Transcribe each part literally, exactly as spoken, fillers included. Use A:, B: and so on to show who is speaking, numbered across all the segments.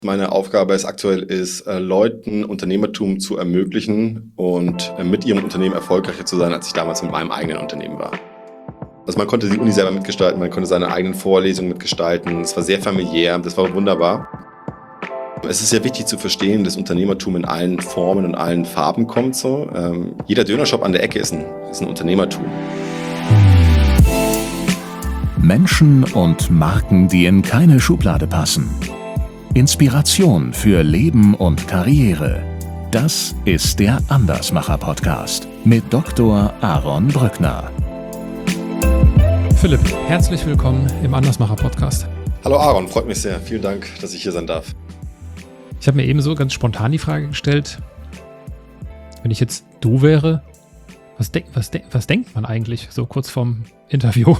A: Meine Aufgabe ist aktuell, ist, äh, Leuten Unternehmertum zu ermöglichen und äh, mit ihrem Unternehmen erfolgreicher zu sein, als ich damals mit meinem eigenen Unternehmen war. Also man konnte die Uni selber mitgestalten, man konnte seine eigenen Vorlesungen mitgestalten. Es war sehr familiär, das war wunderbar. Es ist sehr wichtig zu verstehen, dass Unternehmertum in allen Formen und allen Farben kommt. So. Ähm, jeder Dönershop an der Ecke ist ein, ist ein Unternehmertum.
B: Menschen und Marken, die in keine Schublade passen. Inspiration für Leben und Karriere. Das ist der Andersmacher-Podcast mit Doktor Aaron Brückner.
C: Philipp, herzlich willkommen im Andersmacher-Podcast.
A: Hallo Aaron, freut mich sehr. Vielen Dank, dass ich hier sein darf.
C: Ich habe mir ebenso ganz spontan die Frage gestellt, wenn ich jetzt du wäre, was, denk, was, denk, was denkt man eigentlich so kurz vorm Interview?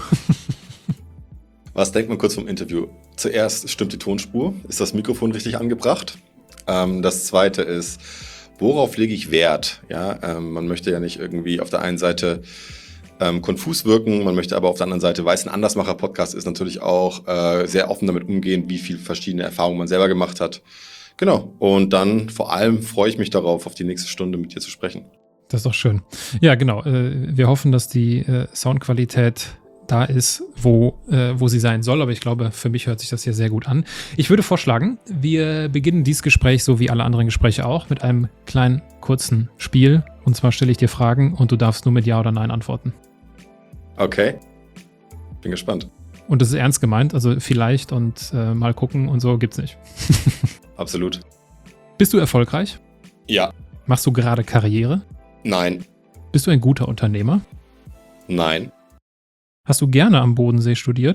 A: Was denkt man kurz vom Interview? Zuerst stimmt die Tonspur. Ist das Mikrofon richtig angebracht? Ähm, das zweite ist, worauf lege ich Wert? Ja, ähm, man möchte ja nicht irgendwie auf der einen Seite ähm, konfus wirken, man möchte aber auf der anderen Seite, weil es ein Andersmacher-Podcast ist, natürlich auch äh, sehr offen damit umgehen, wie viele verschiedene Erfahrungen man selber gemacht hat. Genau. Und dann vor allem freue ich mich darauf, auf die nächste Stunde mit dir zu sprechen.
C: Das ist doch schön. Ja, genau. Äh, wir hoffen, dass die äh, Soundqualität da ist, wo, äh, wo sie sein soll. Aber ich glaube, für mich hört sich das hier sehr gut an. Ich würde vorschlagen, wir beginnen dieses Gespräch, so wie alle anderen Gespräche auch, mit einem kleinen, kurzen Spiel. Und zwar stelle ich dir Fragen und du darfst nur mit Ja oder Nein antworten.
A: Okay. Bin gespannt.
C: Und das ist ernst gemeint, also vielleicht und äh, mal gucken und so gibt's nicht.
A: Absolut.
C: Bist du erfolgreich?
A: Ja.
C: Machst du gerade Karriere?
A: Nein.
C: Bist du ein guter Unternehmer?
A: Nein.
C: Hast du gerne am Bodensee studiert?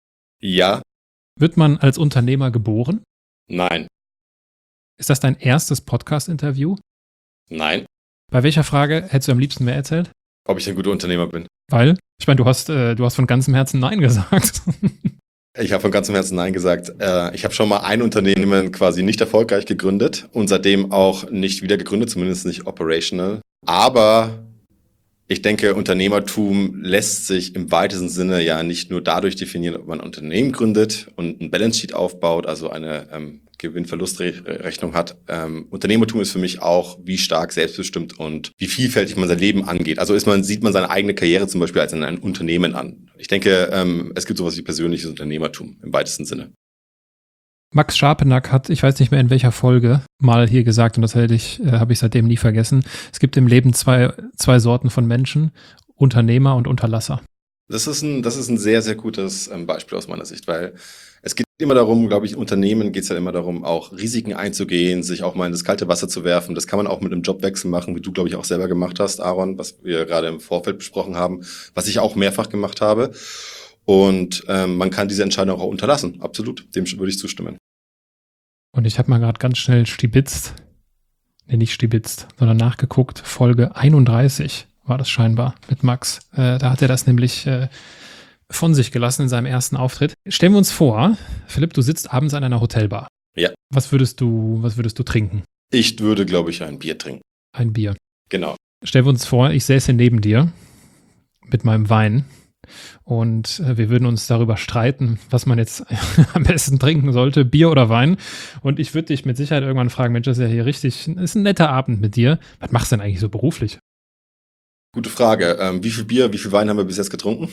A: Ja.
C: Wird man als Unternehmer geboren?
A: Nein.
C: Ist das dein erstes Podcast-Interview?
A: Nein.
C: Bei welcher Frage hättest du am liebsten mehr erzählt?
A: Ob ich ein guter Unternehmer bin?
C: Weil? Ich meine, du hast, äh, du hast von ganzem Herzen Nein gesagt.
A: Ich habe von ganzem Herzen Nein gesagt. Äh, ich habe schon mal ein Unternehmen quasi nicht erfolgreich gegründet und seitdem auch nicht wieder gegründet, zumindest nicht operational. Aber ich denke, Unternehmertum lässt sich im weitesten Sinne ja nicht nur dadurch definieren, ob man ein Unternehmen gründet und ein Balance Sheet aufbaut, also eine ähm, Gewinn-Verlust-Rechnung hat. Ähm, Unternehmertum ist für mich auch, wie stark selbstbestimmt und wie vielfältig man sein Leben angeht. Also ist man, sieht man seine eigene Karriere zum Beispiel als ein Unternehmen an. Ich denke, ähm, es gibt sowas wie persönliches Unternehmertum im weitesten Sinne.
C: Max Scharpenack hat, ich weiß nicht mehr in welcher Folge, mal hier gesagt, und das hätte ich, äh, habe ich seitdem nie vergessen, es gibt im Leben zwei, zwei Sorten von Menschen, Unternehmer und Unterlasser.
A: Das ist ein, das ist ein sehr, sehr gutes ähm, Beispiel aus meiner Sicht, weil es geht immer darum, glaube ich, Unternehmen geht es ja immer darum, auch Risiken einzugehen, sich auch mal in das kalte Wasser zu werfen. Das kann man auch mit einem Jobwechsel machen, wie du, glaube ich, auch selber gemacht hast, Aaron, was wir gerade im Vorfeld besprochen haben, was ich auch mehrfach gemacht habe. Und ähm, man kann diese Entscheidung auch unterlassen. Absolut, dem würde ich zustimmen.
C: Und ich habe mal gerade ganz schnell stibitzt, nee, nicht stibitzt, sondern nachgeguckt, Folge einunddreißig war das scheinbar mit Max. Äh, da hat er das nämlich äh, von sich gelassen in seinem ersten Auftritt. Stellen wir uns vor, Philipp, du sitzt abends an einer Hotelbar.
A: Ja.
C: Was würdest du, was würdest du trinken?
A: Ich würde, glaube ich, ein Bier trinken.
C: Ein Bier.
A: Genau.
C: Stellen wir uns vor, ich säße neben dir mit meinem Wein und äh, wir würden uns darüber streiten, was man jetzt am besten trinken sollte, Bier oder Wein. Und ich würde dich mit Sicherheit irgendwann fragen, Mensch, das ist ja hier richtig, ist ein netter Abend mit dir. Was machst du denn eigentlich so beruflich?
A: Gute Frage. Ähm, wie viel Bier, wie viel Wein haben wir bis jetzt getrunken?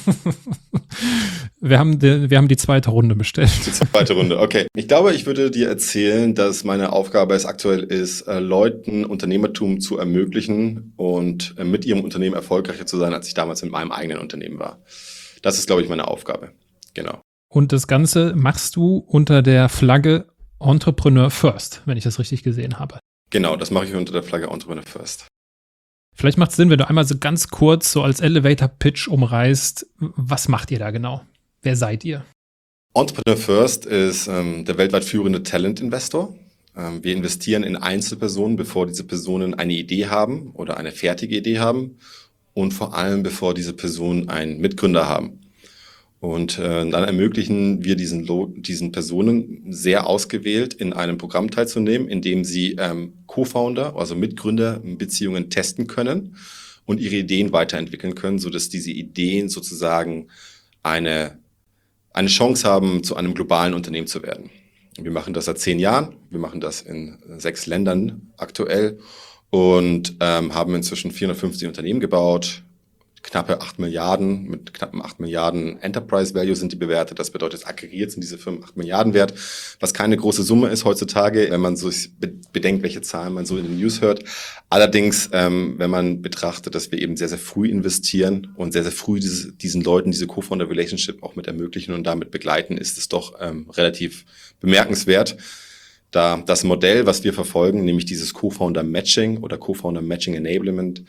C: wir, haben die, wir haben die zweite Runde bestellt.
A: Die zweite Runde, okay. Ich glaube, ich würde dir erzählen, dass meine Aufgabe es aktuell ist, äh, Leuten Unternehmertum zu ermöglichen und äh, mit ihrem Unternehmen erfolgreicher zu sein, als ich damals mit meinem eigenen Unternehmen war. Das ist, glaube ich, meine Aufgabe. Genau.
C: Und das Ganze machst du unter der Flagge Entrepreneur First, wenn ich das richtig gesehen habe.
A: Genau, das mache ich unter der Flagge Entrepreneur First.
C: Vielleicht macht es Sinn, wenn du einmal so ganz kurz so als Elevator-Pitch umreißt, was macht ihr da genau? Wer seid ihr?
A: Entrepreneur First ist ähm, der weltweit führende Talent-Investor. Ähm, wir investieren in Einzelpersonen, bevor diese Personen eine Idee haben oder eine fertige Idee haben und vor allem, bevor diese Personen einen Mitgründer haben. Und äh, dann ermöglichen wir diesen, Lo- diesen Personen sehr ausgewählt in einem Programm teilzunehmen, in dem sie ähm, Co-Founder, also Mitgründer, Beziehungen testen können und ihre Ideen weiterentwickeln können, sodass diese Ideen sozusagen eine, eine Chance haben, zu einem globalen Unternehmen zu werden. Wir machen das seit zehn Jahren. Wir machen das in sechs Ländern aktuell und ähm, haben inzwischen vierhundertfünfzig Unternehmen gebaut. Knappe acht Milliarden, mit knappen acht Milliarden Enterprise Value sind die bewertet. Das bedeutet, aggregiert sind diese Firmen acht Milliarden wert, was keine große Summe ist heutzutage, wenn man so bedenkt, welche Zahlen man so in den News hört. Allerdings, ähm, wenn man betrachtet, dass wir eben sehr, sehr früh investieren und sehr, sehr früh dieses, diesen Leuten diese Co-Founder-Relationship auch mit ermöglichen und damit begleiten, ist es doch ähm, relativ bemerkenswert. Da das Modell, was wir verfolgen, nämlich dieses Co-Founder-Matching oder Co-Founder-Matching-Enablement,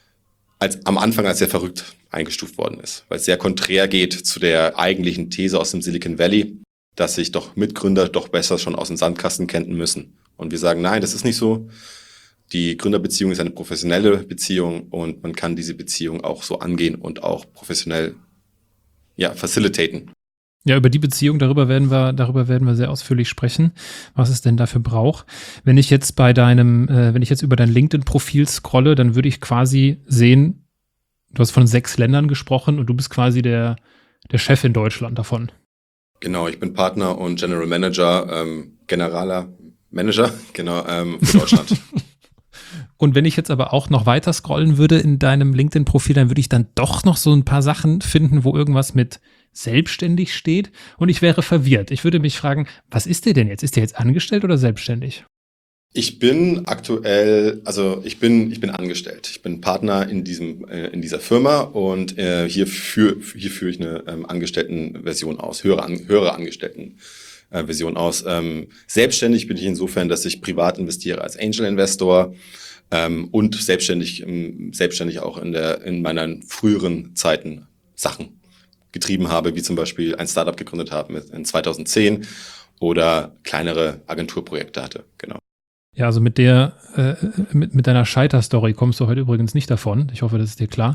A: als am Anfang als sehr verrückt eingestuft worden ist, weil es sehr konträr geht zu der eigentlichen These aus dem Silicon Valley, dass sich doch Mitgründer doch besser schon aus dem Sandkasten kennen müssen. Und wir sagen, nein, das ist nicht so. Die Gründerbeziehung ist eine professionelle Beziehung und man kann diese Beziehung auch so angehen und auch professionell, ja, facilitaten.
C: Ja, über die Beziehung, darüber werden wir, darüber werden wir sehr ausführlich sprechen, was es denn dafür braucht. Wenn ich jetzt bei deinem, äh, wenn ich jetzt über dein LinkedIn-Profil scrolle, dann würde ich quasi sehen, du hast von sechs Ländern gesprochen und du bist quasi der, der Chef in Deutschland davon.
A: Genau, ich bin Partner und General Manager, ähm, generaler Manager, genau, ähm, für Deutschland.
C: Und wenn ich jetzt aber auch noch weiter scrollen würde in deinem LinkedIn-Profil, dann würde ich dann doch noch so ein paar Sachen finden, wo irgendwas mit selbstständig steht und ich wäre verwirrt. Ich würde mich fragen, was ist der denn jetzt? Ist der jetzt angestellt oder selbstständig?
A: Ich bin aktuell, also ich bin, ich bin angestellt. Ich bin Partner in diesem, äh, in dieser Firma und äh, hier, für, hier führe ich eine ähm, Angestelltenversion aus, höhere, an, höhere Angestelltenversion aus. Ähm, selbstständig bin ich insofern, dass ich privat investiere als Angel Investor ähm, und selbstständig, ähm, selbstständig auch in der, in meinen früheren Zeiten Sachen getrieben habe, wie zum Beispiel ein Startup gegründet habe in zweitausendzehn oder kleinere Agenturprojekte hatte, genau.
C: Ja, also mit der, äh, mit, mit deiner Scheiterstory kommst du heute übrigens nicht davon. Ich hoffe, das ist dir klar.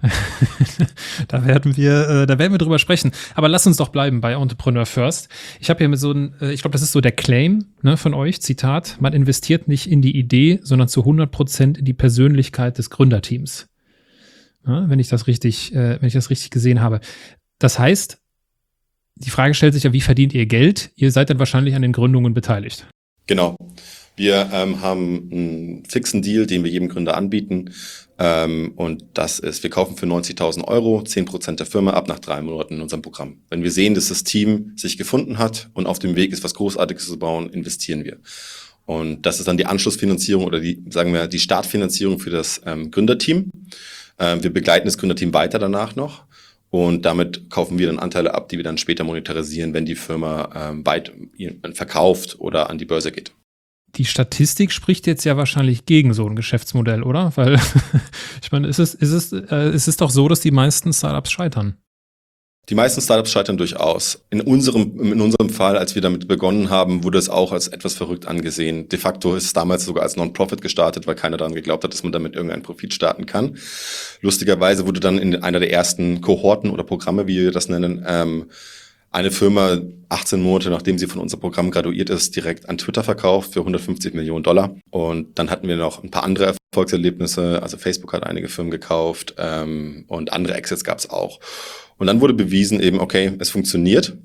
C: da werden wir, äh, da werden wir drüber sprechen. Aber lass uns doch bleiben bei Entrepreneur First. Ich habe hier mit so ein, äh, ich glaube, das ist so der Claim, ne, von euch, Zitat, man investiert nicht in die Idee, sondern zu hundert Prozent in die Persönlichkeit des Gründerteams. Ja, wenn ich das richtig, äh, wenn ich das richtig gesehen habe. Das heißt, die Frage stellt sich ja, wie verdient ihr Geld? Ihr seid dann wahrscheinlich an den Gründungen beteiligt.
A: Genau. Wir ähm, haben einen fixen Deal, den wir jedem Gründer anbieten. Ähm, und das ist, wir kaufen für neunzigtausend Euro zehn Prozent der Firma ab nach drei Monaten in unserem Programm. Wenn wir sehen, dass das Team sich gefunden hat und auf dem Weg ist, was Großartiges zu bauen, investieren wir. Und das ist dann die Anschlussfinanzierung oder die, sagen wir, die Startfinanzierung für das ähm, Gründerteam. Ähm, wir begleiten das Gründerteam weiter danach noch. Und damit kaufen wir dann Anteile ab, die wir dann später monetarisieren, wenn die Firma ähm, weit verkauft oder an die Börse geht.
C: Die Statistik spricht jetzt ja wahrscheinlich gegen so ein Geschäftsmodell, oder? Weil, ich meine, ist es, ist es, äh, ist es doch so, dass die meisten Startups scheitern.
A: Die meisten Startups scheitern durchaus. In unserem, in unserem Fall, als wir damit begonnen haben, wurde es auch als etwas verrückt angesehen. De facto ist es damals sogar als Non-Profit gestartet, weil keiner daran geglaubt hat, dass man damit irgendeinen Profit starten kann. Lustigerweise wurde dann in einer der ersten Kohorten oder Programme, wie wir das nennen, ähm, eine Firma achtzehn Monate, nachdem sie von unserem Programm graduiert ist, direkt an Twitter verkauft für hundertfünfzig Millionen Dollar. Und dann hatten wir noch ein paar andere Erfolgserlebnisse. Also Facebook hat einige Firmen gekauft ähm, und andere Exits gab es auch. Und dann wurde bewiesen eben, okay, es funktioniert.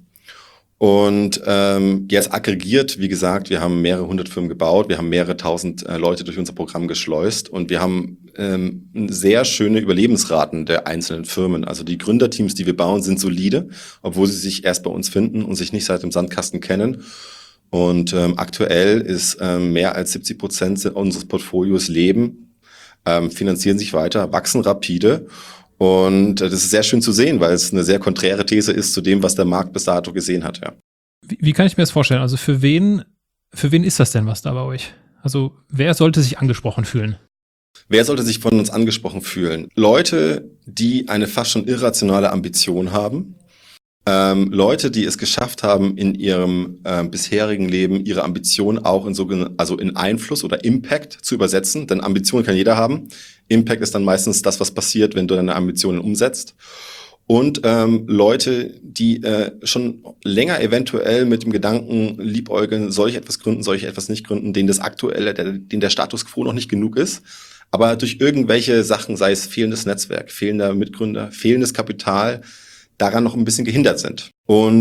A: Und ähm, jetzt aggregiert, wie gesagt, wir haben mehrere hundert Firmen gebaut, wir haben mehrere tausend äh, Leute durch unser Programm geschleust und wir haben ähm, sehr schöne Überlebensraten der einzelnen Firmen. Also die Gründerteams, die wir bauen, sind solide, obwohl sie sich erst bei uns finden und sich nicht seit dem Sandkasten kennen. Und ähm, aktuell ist ähm, mehr als siebzig Prozent unseres Portfolios leben, ähm, finanzieren sich weiter, wachsen rapide. Und das ist sehr schön zu sehen, weil es eine sehr konträre These ist zu dem, was der Markt bis dato gesehen hat. Ja.
C: Wie, wie kann ich mir das vorstellen? Also für wen, für wen ist das denn was da bei euch? Also wer sollte sich angesprochen fühlen?
A: Wer sollte sich von uns angesprochen fühlen? Leute, die eine fast schon irrationale Ambition haben. Ähm, Leute, die es geschafft haben, in ihrem äh, bisherigen Leben ihre Ambition auch in sogenannten, also in Einfluss oder Impact zu übersetzen. Denn Ambition kann jeder haben. Impact ist dann meistens das, was passiert, wenn du deine Ambitionen umsetzt. Und ähm, Leute, die äh, schon länger eventuell mit dem Gedanken liebäugeln, soll ich etwas gründen, soll ich etwas nicht gründen, denen das aktuelle, der, denen der Status quo noch nicht genug ist. Aber durch irgendwelche Sachen, sei es fehlendes Netzwerk, fehlender Mitgründer, fehlendes Kapital, daran noch ein bisschen gehindert sind. Und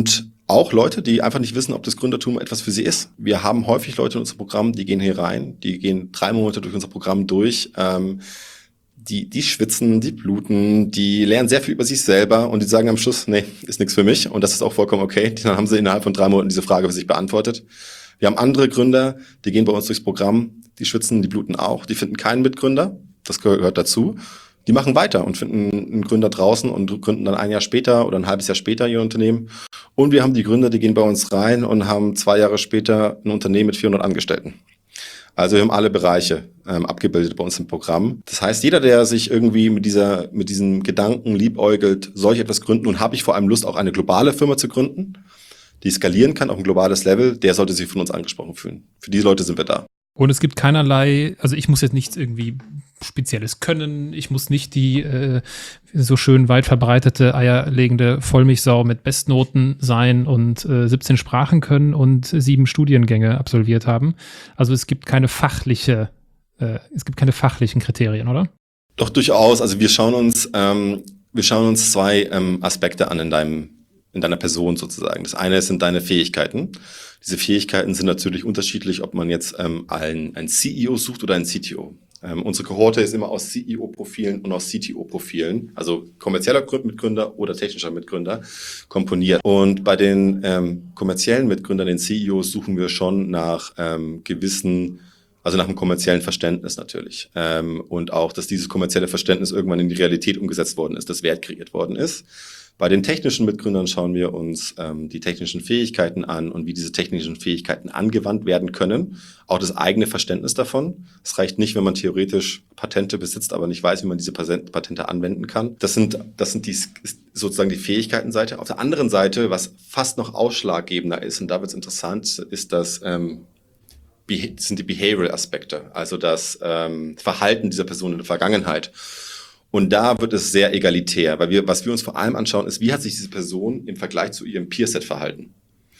A: auch Leute, die einfach nicht wissen, ob das Gründertum etwas für sie ist. Wir haben häufig Leute in unserem Programm, die gehen hier rein, die gehen drei Monate durch unser Programm durch, ähm, die, die schwitzen, die bluten, die lernen sehr viel über sich selber und die sagen am Schluss, nee, ist nichts für mich und das ist auch vollkommen okay. Dann haben sie innerhalb von drei Monaten diese Frage für sich beantwortet. Wir haben andere Gründer, die gehen bei uns durchs Programm, die schwitzen, die bluten auch, die finden keinen Mitgründer, das gehört dazu. Die machen weiter und finden einen Gründer draußen und gründen dann ein Jahr später oder ein halbes Jahr später ihr Unternehmen. Und wir haben die Gründer, die gehen bei uns rein und haben zwei Jahre später ein Unternehmen mit vierhundert Angestellten. Also wir haben alle Bereiche ähm, abgebildet bei uns im Programm. Das heißt, jeder, der sich irgendwie mit dieser, mit diesem Gedanken liebäugelt, soll ich etwas gründen und habe ich vor allem Lust, auch eine globale Firma zu gründen, die skalieren kann auf ein globales Level, der sollte sich von uns angesprochen fühlen. Für diese Leute sind wir da.
C: Und es gibt keinerlei, also ich muss jetzt nichts irgendwie Spezielles können, ich muss nicht die äh, so schön weit verbreitete, eierlegende Vollmilchsau mit Bestnoten sein und äh, siebzehn Sprachen können und sieben Studiengänge absolviert haben. Also es gibt keine fachliche, äh, es gibt keine fachlichen Kriterien, oder?
A: Doch, durchaus. Also wir schauen uns, ähm, wir schauen uns zwei ähm, Aspekte an in deinem in deiner Person sozusagen. Das eine sind deine Fähigkeiten. Diese Fähigkeiten sind natürlich unterschiedlich, ob man jetzt ähm, einen, einen C E O sucht oder einen C T O. Ähm, unsere Kohorte ist immer aus C E O-Profilen und aus C T O-Profilen, also kommerzieller Mitgründer oder technischer Mitgründer, komponiert. Und bei den ähm, kommerziellen Mitgründern, den C E Os, suchen wir schon nach ähm, gewissen, also nach einem kommerziellen Verständnis natürlich. Ähm, und auch, dass dieses kommerzielle Verständnis irgendwann in die Realität umgesetzt worden ist, dass Wert kreiert worden ist. Bei den technischen Mitgründern schauen wir uns ähm, die technischen Fähigkeiten an und wie diese technischen Fähigkeiten angewandt werden können. Auch das eigene Verständnis davon. Es reicht nicht, wenn man theoretisch Patente besitzt, aber nicht weiß, wie man diese Patente anwenden kann. Das sind, das sind die, sozusagen die Fähigkeitenseite. Auf der anderen Seite, was fast noch ausschlaggebender ist, und da wird es interessant, ist das, ähm, sind die Behavioral-Aspekte, also das ähm, Verhalten dieser Person in der Vergangenheit. Und da wird es sehr egalitär, weil wir, was wir uns vor allem anschauen, ist, wie hat sich diese Person im Vergleich zu ihrem Peerset verhalten?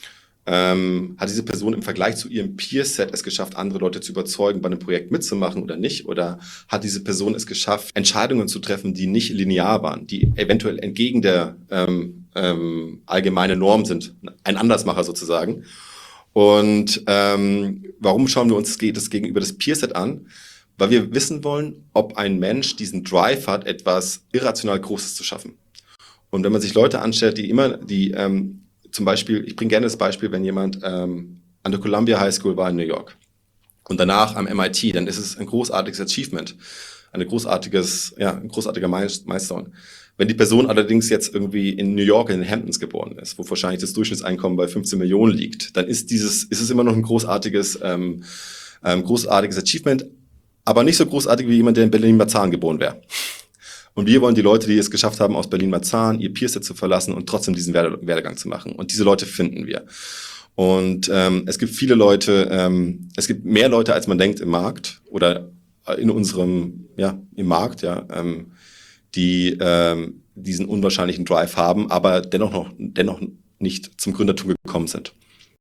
A: Ähm, hat diese Person im Vergleich zu ihrem Peerset es geschafft, andere Leute zu überzeugen, bei einem Projekt mitzumachen oder nicht? Oder hat diese Person es geschafft, Entscheidungen zu treffen, die nicht linear waren, die eventuell entgegen der ähm, ähm, allgemeinen Norm sind? Ein Andersmacher sozusagen. Und ähm, warum schauen wir uns das gegenüber das Peerset an? Weil wir wissen wollen, ob ein Mensch diesen Drive hat, etwas irrational Großes zu schaffen. Und wenn man sich Leute anstellt, die immer, die ähm, zum Beispiel, ich bringe gerne das Beispiel, wenn jemand ähm, an der Columbia High School war in New York und danach am M I T, dann ist es ein großartiges Achievement, eine großartiges, ja, ein großartiger Milestone. Wenn die Person allerdings jetzt irgendwie in New York in den Hamptons geboren ist, wo wahrscheinlich das Durchschnittseinkommen bei fünfzehn Millionen liegt, dann ist dieses, ist es immer noch ein großartiges, ähm, ähm, großartiges Achievement, aber nicht so großartig wie jemand, der in Berlin-Marzahn geboren wäre. Und wir wollen die Leute, die es geschafft haben, aus Berlin-Marzahn ihr Peerset zu verlassen und trotzdem diesen Werde- Werdegang zu machen. Und diese Leute finden wir. Und ähm, es gibt viele Leute, ähm, es gibt mehr Leute, als man denkt im Markt oder in unserem, ja, im Markt, ja, ähm, die ähm, diesen unwahrscheinlichen Drive haben, aber dennoch noch, dennoch nicht zum Gründertum gekommen sind.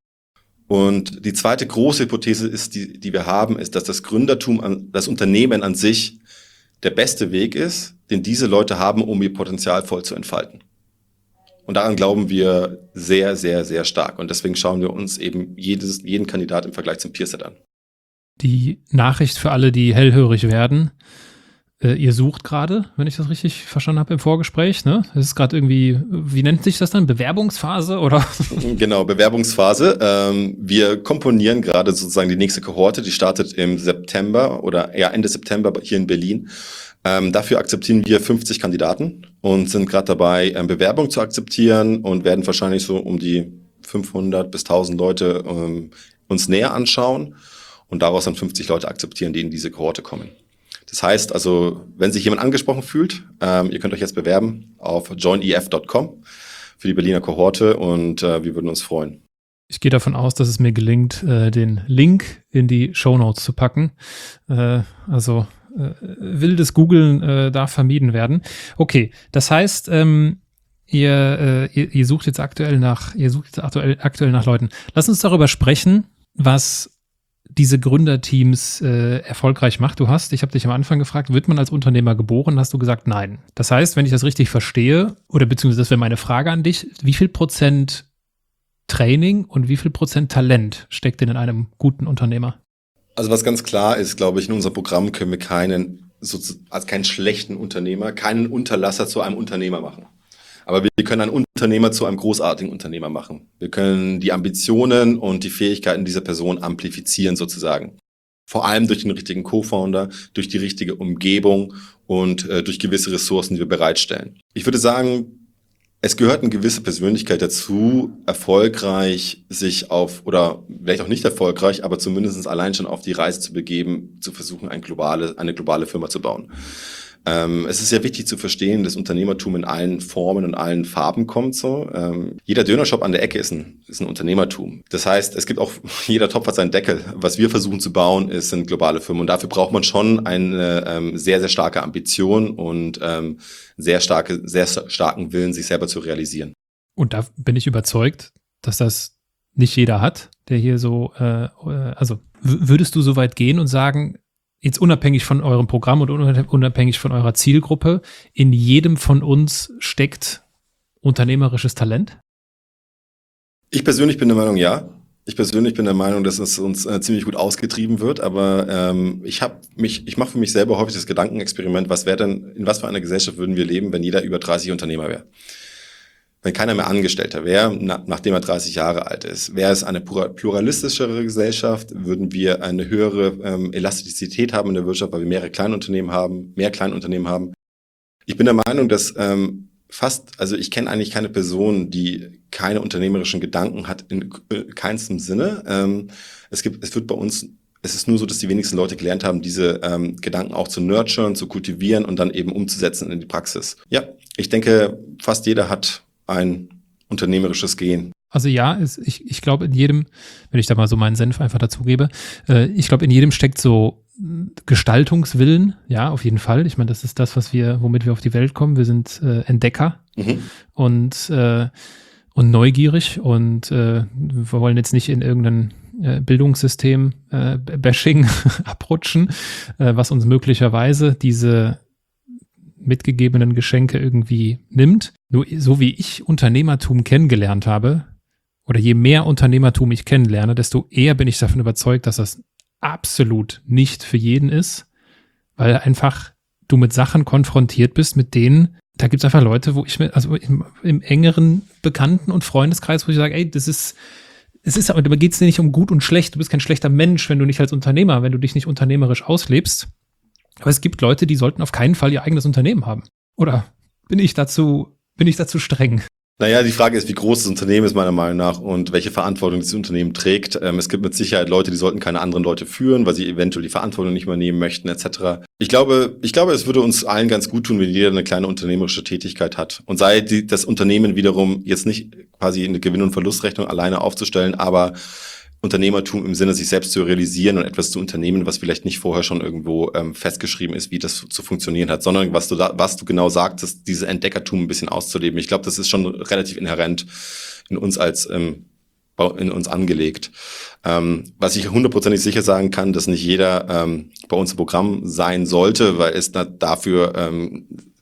A: Und die zweite große Hypothese ist, die, die wir haben, ist, dass das Gründertum, an, das Unternehmen an sich der beste Weg ist, den diese Leute haben, um ihr Potenzial voll zu entfalten. Und daran glauben wir sehr, sehr, sehr stark. Und deswegen schauen wir uns eben jedes, jeden Kandidat im Vergleich zum Peerset an.
C: Die Nachricht für alle, die hellhörig werden, äh, ihr sucht gerade, wenn ich das richtig verstanden habe im Vorgespräch, ne? Es ist gerade irgendwie, wie nennt sich das dann? Bewerbungsphase oder?
A: Genau, Bewerbungsphase. Ähm, wir komponieren gerade sozusagen die nächste Kohorte, die startet im September oder eher Ende September hier in Berlin. Ähm, dafür akzeptieren wir fünfzig Kandidaten und sind gerade dabei, ähm, Bewerbung zu akzeptieren und werden wahrscheinlich so um die fünfhundert bis tausend Leute ähm, uns näher anschauen und daraus dann fünfzig Leute akzeptieren, die in diese Kohorte kommen. Das heißt also, wenn sich jemand angesprochen fühlt, ähm, ihr könnt euch jetzt bewerben auf join e f dot com für die Berliner Kohorte und äh, wir würden uns freuen.
C: Ich gehe davon aus, dass es mir gelingt, äh, den Link in die Shownotes zu packen. Äh, also äh, wildes Googlen äh, darf vermieden werden. Okay, das heißt, ähm, ihr, äh, ihr, ihr sucht jetzt aktuell nach, ihr sucht jetzt aktuell, aktuell nach Leuten. Lass uns darüber sprechen, was diese Gründerteams äh, erfolgreich macht. Du hast, ich habe dich am Anfang gefragt, wird man als Unternehmer geboren? Hast du gesagt, nein. Das heißt, wenn ich das richtig verstehe, oder beziehungsweise das wäre meine Frage an dich, wie viel Prozent Training und wie viel Prozent Talent steckt denn in einem guten Unternehmer?
A: Also was ganz klar ist, glaube ich, in unserem Programm können wir keinen, also keinen schlechten Unternehmer, keinen Unterlasser zu einem Unternehmer machen. Aber wir können einen Unternehmer zu einem großartigen Unternehmer machen. Wir können die Ambitionen und die Fähigkeiten dieser Person amplifizieren sozusagen. Vor allem durch den richtigen Co-Founder, durch die richtige Umgebung und äh, durch gewisse Ressourcen, die wir bereitstellen. Ich würde sagen, es gehört eine gewisse Persönlichkeit dazu, erfolgreich sich auf, oder vielleicht auch nicht erfolgreich, aber zumindest allein schon auf die Reise zu begeben, zu versuchen, eine globale, eine globale Firma zu bauen. Ähm, es ist sehr wichtig zu verstehen, dass Unternehmertum in allen Formen und allen Farben kommt. So, ähm, jeder Dönershop an der Ecke ist ein, ist ein Unternehmertum. Das heißt, es gibt auch, jeder Topf hat seinen Deckel. Was wir versuchen zu bauen, ist, sind globale Firmen. Und dafür braucht man schon eine ähm, sehr, sehr starke Ambition und ähm, sehr starke, sehr starken Willen, sich selber zu realisieren.
C: Und da bin ich überzeugt, dass das nicht jeder hat, der hier so, äh, also würdest du so weit gehen und sagen, jetzt unabhängig von eurem Programm und unabhängig von eurer Zielgruppe, in jedem von uns steckt unternehmerisches Talent?
A: Ich persönlich bin der Meinung, ja. Ich persönlich bin der Meinung, dass es uns äh, ziemlich gut ausgetrieben wird, aber ähm, ich habe mich, ich mache für mich selber häufig das Gedankenexperiment, was wäre denn, in was für einer Gesellschaft würden wir leben, wenn jeder über dreißig Unternehmer wäre? Wenn keiner mehr Angestellter wäre, na, nachdem er dreißig Jahre alt ist, wäre es eine pluralistischere Gesellschaft, würden wir eine höhere ähm, Elastizität haben in der Wirtschaft, weil wir mehrere Kleinunternehmen haben, mehr Kleinunternehmen haben. Ich bin der Meinung, dass ähm, fast, also ich kenne eigentlich keine Person, die keine unternehmerischen Gedanken hat, in äh, keinstem Sinne. Ähm, es gibt, es wird bei uns, es ist nur so, dass die wenigsten Leute gelernt haben, diese ähm, Gedanken auch zu nurturen, zu kultivieren und dann eben umzusetzen in die Praxis. Ja, ich denke, fast jeder hat ein unternehmerisches Gen.
C: Also ja, ist, ich, ich glaube in jedem, wenn ich da mal so meinen Senf einfach dazugebe, äh, ich glaube in jedem steckt so Gestaltungswillen, ja, auf jeden Fall. Ich meine, das ist das, was wir, womit wir auf die Welt kommen. Wir sind äh, Entdecker mhm. und, äh, und neugierig und äh, wir wollen jetzt nicht in irgendein äh, Bildungssystem äh, Bashing abrutschen, äh, was uns möglicherweise diese mitgegebenen Geschenke irgendwie nimmt. Nur so wie ich Unternehmertum kennengelernt habe, oder je mehr Unternehmertum ich kennenlerne, desto eher bin ich davon überzeugt, dass das absolut nicht für jeden ist, weil einfach du mit Sachen konfrontiert bist, mit denen, da gibt es einfach Leute, wo ich mir, also im, im engeren Bekannten- und Freundeskreis, wo ich sage, ey, das ist, es ist, aber da geht es nicht um gut und schlecht, du bist kein schlechter Mensch, wenn du nicht als Unternehmer, wenn du dich nicht unternehmerisch auslebst. Aber es gibt Leute, die sollten auf keinen Fall ihr eigenes Unternehmen haben. Oder bin ich dazu, bin ich dazu streng?
A: Naja, die Frage ist, wie groß das Unternehmen ist meiner Meinung nach und welche Verantwortung dieses Unternehmen trägt. Ähm, es gibt mit Sicherheit Leute, die sollten keine anderen Leute führen, weil sie eventuell die Verantwortung nicht mehr nehmen möchten, et cetera. Ich glaube, ich glaube, es würde uns allen ganz gut tun, wenn jeder eine kleine unternehmerische Tätigkeit hat. Und sei die, das Unternehmen wiederum jetzt nicht quasi eine Gewinn- und Verlustrechnung alleine aufzustellen, aber Unternehmertum im Sinne, sich selbst zu realisieren und etwas zu unternehmen, was vielleicht nicht vorher schon irgendwo ähm, festgeschrieben ist, wie das zu funktionieren hat, sondern was du da, was du genau sagtest, dieses Entdeckertum ein bisschen auszuleben. Ich glaube, das ist schon relativ inhärent in uns als ähm, in uns angelegt. Ähm, was ich hundertprozentig sicher sagen kann, dass nicht jeder ähm, bei uns im Programm sein sollte, weil es da, dafür ähm,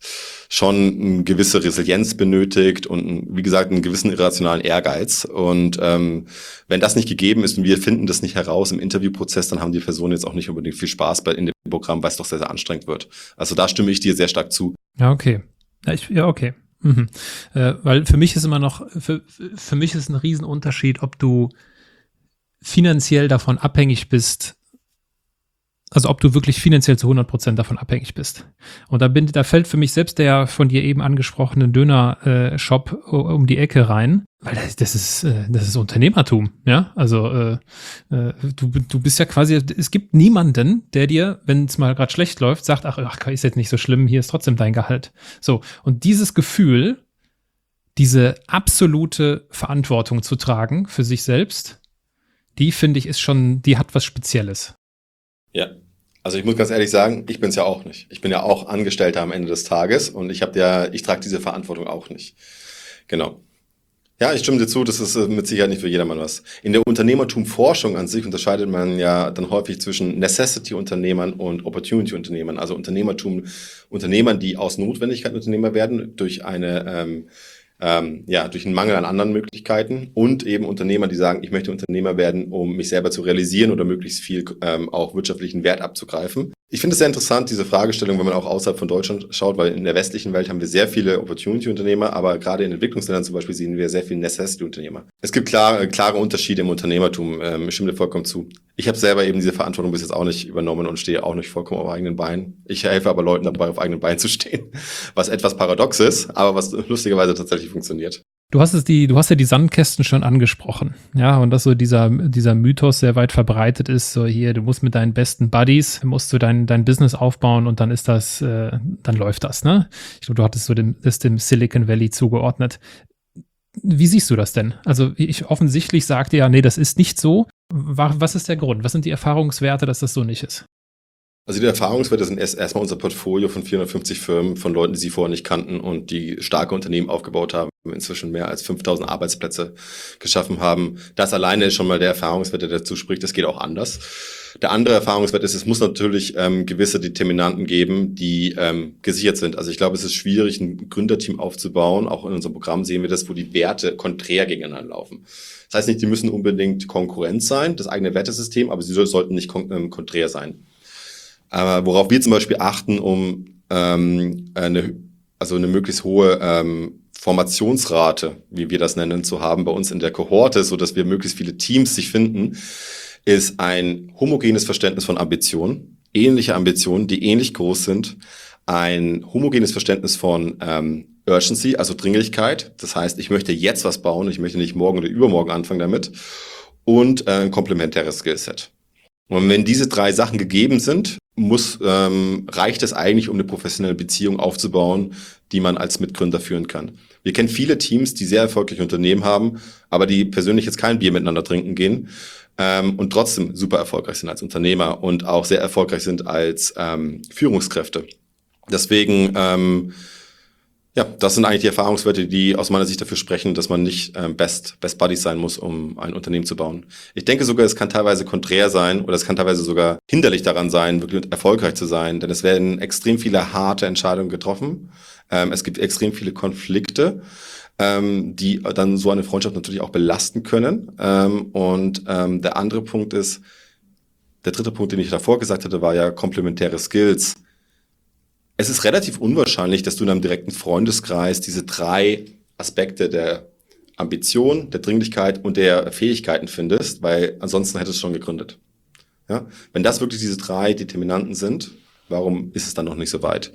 A: schon eine gewisse Resilienz benötigt und, wie gesagt, einen gewissen irrationalen Ehrgeiz. Und ähm, wenn das nicht gegeben ist und wir finden das nicht heraus im Interviewprozess, dann haben die Personen jetzt auch nicht unbedingt viel Spaß bei in dem Programm, weil es doch sehr, sehr anstrengend wird. Also da stimme ich dir sehr stark zu.
C: Ja, okay. Ja, ich, ja okay. Mhm. Äh, weil für mich ist immer noch, für, für mich ist ein Riesenunterschied, ob du finanziell davon abhängig bist, also ob du wirklich finanziell zu hundert Prozent davon abhängig bist. Und da, bin, da fällt für mich selbst der von dir eben angesprochene Döner-Shop äh, um die Ecke rein, weil das, das, ist, äh, das ist Unternehmertum, ja, also äh, äh, du, du bist ja quasi, es gibt niemanden, der dir, wenn es mal gerade schlecht läuft, sagt, ach, ach, ist jetzt nicht so schlimm, hier ist trotzdem dein Gehalt. So, und dieses Gefühl, diese absolute Verantwortung zu tragen für sich selbst, die finde ich ist schon, die hat was Spezielles.
A: Ja, also ich muss ganz ehrlich sagen, ich bin es ja auch nicht. Ich bin ja auch Angestellter am Ende des Tages und ich habe ja, ich trage diese Verantwortung auch nicht. Genau. Ja, ich stimme dir zu, das ist mit Sicherheit nicht für jedermann was. In der Unternehmertumforschung an sich unterscheidet man ja dann häufig zwischen Necessity-Unternehmern und Opportunity-Unternehmern. Also Unternehmertum, Unternehmern, die aus Notwendigkeit Unternehmer werden, durch eine ähm, ähm, ja, durch einen Mangel an anderen Möglichkeiten und eben Unternehmer, die sagen, ich möchte Unternehmer werden, um mich selber zu realisieren oder möglichst viel ähm, auch wirtschaftlichen Wert abzugreifen. Ich finde es sehr interessant, diese Fragestellung, wenn man auch außerhalb von Deutschland schaut, weil in der westlichen Welt haben wir sehr viele Opportunity-Unternehmer, aber gerade in Entwicklungsländern zum Beispiel sehen wir sehr viele Necessity-Unternehmer. Es gibt klare, klare Unterschiede im Unternehmertum, ähm, ich stimme dir vollkommen zu. Ich habe selber eben diese Verantwortung bis jetzt auch nicht übernommen und stehe auch nicht vollkommen auf eigenen Beinen. Ich helfe aber Leuten dabei, auf eigenen Beinen zu stehen, was etwas paradox ist, aber was lustigerweise tatsächlich funktioniert.
C: Du hast es die, du hast ja die Sandkästen schon angesprochen, ja, und dass so dieser, dieser Mythos sehr weit verbreitet ist, so hier, du musst mit deinen besten Buddies, musst du dein, dein Business aufbauen und dann ist das, äh, dann läuft das, ne? Ich glaube, du hattest so dem, das dem Silicon Valley zugeordnet. Wie siehst du das denn? Also ich offensichtlich sagte ja, nee, das ist nicht so. Was ist der Grund? Was sind die Erfahrungswerte, dass das so nicht ist?
A: Also die Erfahrungswerte sind erst erstmal unser Portfolio von vierhundertfünfzig Firmen, von Leuten, die sie vorher nicht kannten und die starke Unternehmen aufgebaut haben, inzwischen mehr als fünftausend Arbeitsplätze geschaffen haben. Das alleine ist schon mal der Erfahrungswert, der dazu spricht, das geht auch anders. Der andere Erfahrungswert ist, es muss natürlich ähm, gewisse Determinanten geben, die ähm, gesichert sind. Also ich glaube, es ist schwierig, ein Gründerteam aufzubauen. Auch in unserem Programm sehen wir das, wo die Werte konträr gegeneinander laufen. Das heißt nicht, die müssen unbedingt Konkurrenz sein, das eigene Wertesystem, aber sie sollten nicht kon- ähm, konträr sein. Aber worauf wir zum Beispiel achten, um ähm, eine, also eine möglichst hohe ähm, Formationsrate, wie wir das nennen, zu haben bei uns in der Kohorte, so dass wir möglichst viele Teams sich finden, ist ein homogenes Verständnis von Ambitionen, ähnliche Ambitionen, die ähnlich groß sind, ein homogenes Verständnis von ähm, Urgency, also Dringlichkeit. Das heißt, ich möchte jetzt was bauen, ich möchte nicht morgen oder übermorgen anfangen damit, und äh, ein komplementäres Skillset. Und wenn diese drei Sachen gegeben sind, muss, ähm, reicht es eigentlich, um eine professionelle Beziehung aufzubauen, die man als Mitgründer führen kann. Wir kennen viele Teams, die sehr erfolgreiche Unternehmen haben, aber die persönlich jetzt kein Bier miteinander trinken gehen ähm, und trotzdem super erfolgreich sind als Unternehmer und auch sehr erfolgreich sind als ähm, Führungskräfte. Deswegen, ähm, ja, das sind eigentlich die Erfahrungswerte, die aus meiner Sicht dafür sprechen, dass man nicht ähm, Best, Best Buddies sein muss, um ein Unternehmen zu bauen. Ich denke sogar, es kann teilweise konträr sein oder es kann teilweise sogar hinderlich daran sein, wirklich erfolgreich zu sein, denn es werden extrem viele harte Entscheidungen getroffen. Ähm, es gibt extrem viele Konflikte, ähm, die dann so eine Freundschaft natürlich auch belasten können. Ähm, und ähm, der andere Punkt ist, der dritte Punkt, den ich davor gesagt hatte, war ja komplementäre Skills. Es ist relativ unwahrscheinlich, dass du in einem direkten Freundeskreis diese drei Aspekte der Ambition, der Dringlichkeit und der Fähigkeiten findest, weil ansonsten hättest du schon gegründet. Ja? Wenn das wirklich diese drei Determinanten sind, warum ist es dann noch nicht so weit?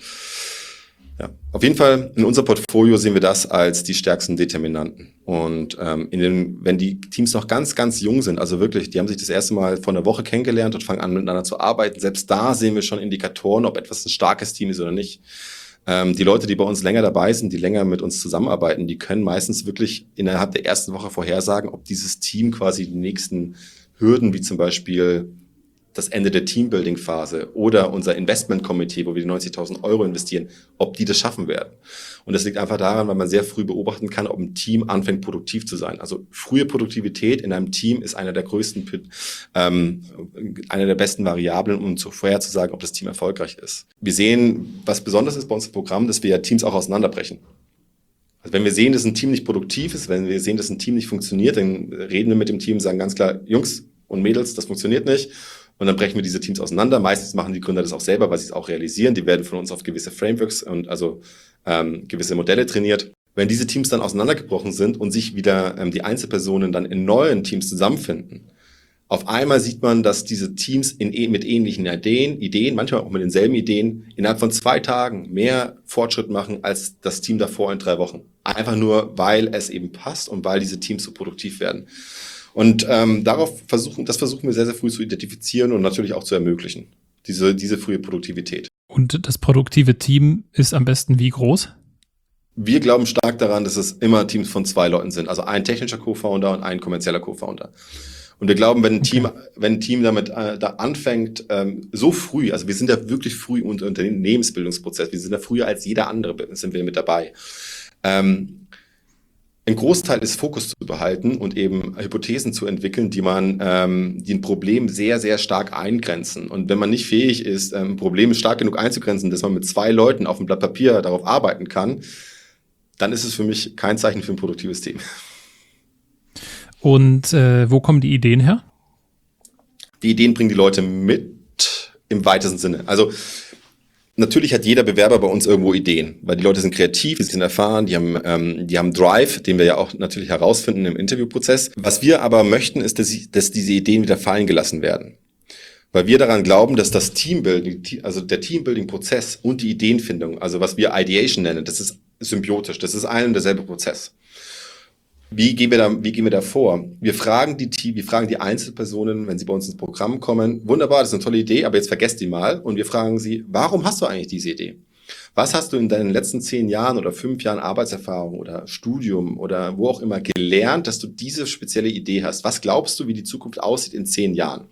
A: Ja, auf jeden Fall in unserem Portfolio sehen wir das als die stärksten Determinanten. Und ähm, in den, wenn die Teams noch ganz, ganz jung sind, also wirklich, die haben sich das erste Mal vor einer Woche kennengelernt und fangen an, miteinander zu arbeiten, selbst da sehen wir schon Indikatoren, ob etwas ein starkes Team ist oder nicht. Ähm, die Leute, die bei uns länger dabei sind, die länger mit uns zusammenarbeiten, die können meistens wirklich innerhalb der ersten Woche vorhersagen, ob dieses Team quasi die nächsten Hürden, wie zum Beispiel das Ende der Teambuilding-Phase oder unser Investment-Komitee, wo wir die neunzigtausend Euro investieren, ob die das schaffen werden. Und das liegt einfach daran, weil man sehr früh beobachten kann, ob ein Team anfängt, produktiv zu sein. Also frühe Produktivität in einem Team ist einer der größten, ähm, einer der besten Variablen, um zu vorherzusagen, ob das Team erfolgreich ist. Wir sehen, was besonders ist bei uns im Programm, dass wir ja Teams auch auseinanderbrechen. Also wenn wir sehen, dass ein Team nicht produktiv ist, wenn wir sehen, dass ein Team nicht funktioniert, dann reden wir mit dem Team und sagen ganz klar, Jungs und Mädels, das funktioniert nicht. Und dann brechen wir diese Teams auseinander. Meistens machen die Gründer das auch selber, weil sie es auch realisieren. Die werden von uns auf gewisse Frameworks und also ähm, gewisse Modelle trainiert. Wenn diese Teams dann auseinandergebrochen sind und sich wieder ähm, die Einzelpersonen dann in neuen Teams zusammenfinden, auf einmal sieht man, dass diese Teams in, mit ähnlichen Ideen, Ideen, manchmal auch mit denselben Ideen, innerhalb von zwei Tagen mehr Fortschritt machen als das Team davor in drei Wochen. Einfach nur, weil es eben passt und weil diese Teams so produktiv werden. Und ähm, darauf versuchen, das versuchen wir sehr, sehr früh zu identifizieren und natürlich auch zu ermöglichen, diese, diese frühe Produktivität.
C: Und das produktive Team ist am besten wie groß?
A: Wir glauben stark daran, dass es immer Teams von zwei Leuten sind, also ein technischer Co-Founder und ein kommerzieller Co-Founder. Und wir glauben, wenn ein Team, okay. wenn ein Team damit äh, da anfängt, ähm, so früh, also wir sind da wirklich früh unter Unternehmensbildungsprozess, wir sind da früher als jeder andere, sind wir mit dabei. Ähm, Ein Großteil ist Fokus zu behalten und eben Hypothesen zu entwickeln, die man, ähm, die ein Problem sehr, sehr stark eingrenzen. Und wenn man nicht fähig ist, ein Problem stark genug einzugrenzen, dass man mit zwei Leuten auf dem Blatt Papier darauf arbeiten kann, dann ist es für mich kein Zeichen für ein produktives Team.
C: Und äh, wo kommen die Ideen her?
A: Die Ideen bringen die Leute mit im weitesten Sinne. Also natürlich hat jeder Bewerber bei uns irgendwo Ideen, weil die Leute sind kreativ, sie sind erfahren, die haben, ähm, die haben Drive, den wir ja auch natürlich herausfinden im Interviewprozess. Was wir aber möchten, ist, dass, sie, dass diese Ideen wieder fallen gelassen werden. Weil wir daran glauben, dass das Teambuilding, also der Teambuilding-Prozess und die Ideenfindung, also was wir Ideation nennen, das ist symbiotisch, das ist ein und derselbe Prozess. Wie gehen wir da, wie gehen wir da vor? Wir fragen die Team, wir fragen die Einzelpersonen, wenn sie bei uns ins Programm kommen, wunderbar, das ist eine tolle Idee, aber jetzt vergesst die mal. Und wir fragen sie, warum hast du eigentlich diese Idee? Was hast du in deinen letzten zehn Jahren oder fünf Jahren Arbeitserfahrung oder Studium oder wo auch immer gelernt, dass du diese spezielle Idee hast? Was glaubst du, wie die Zukunft aussieht in zehn Jahren?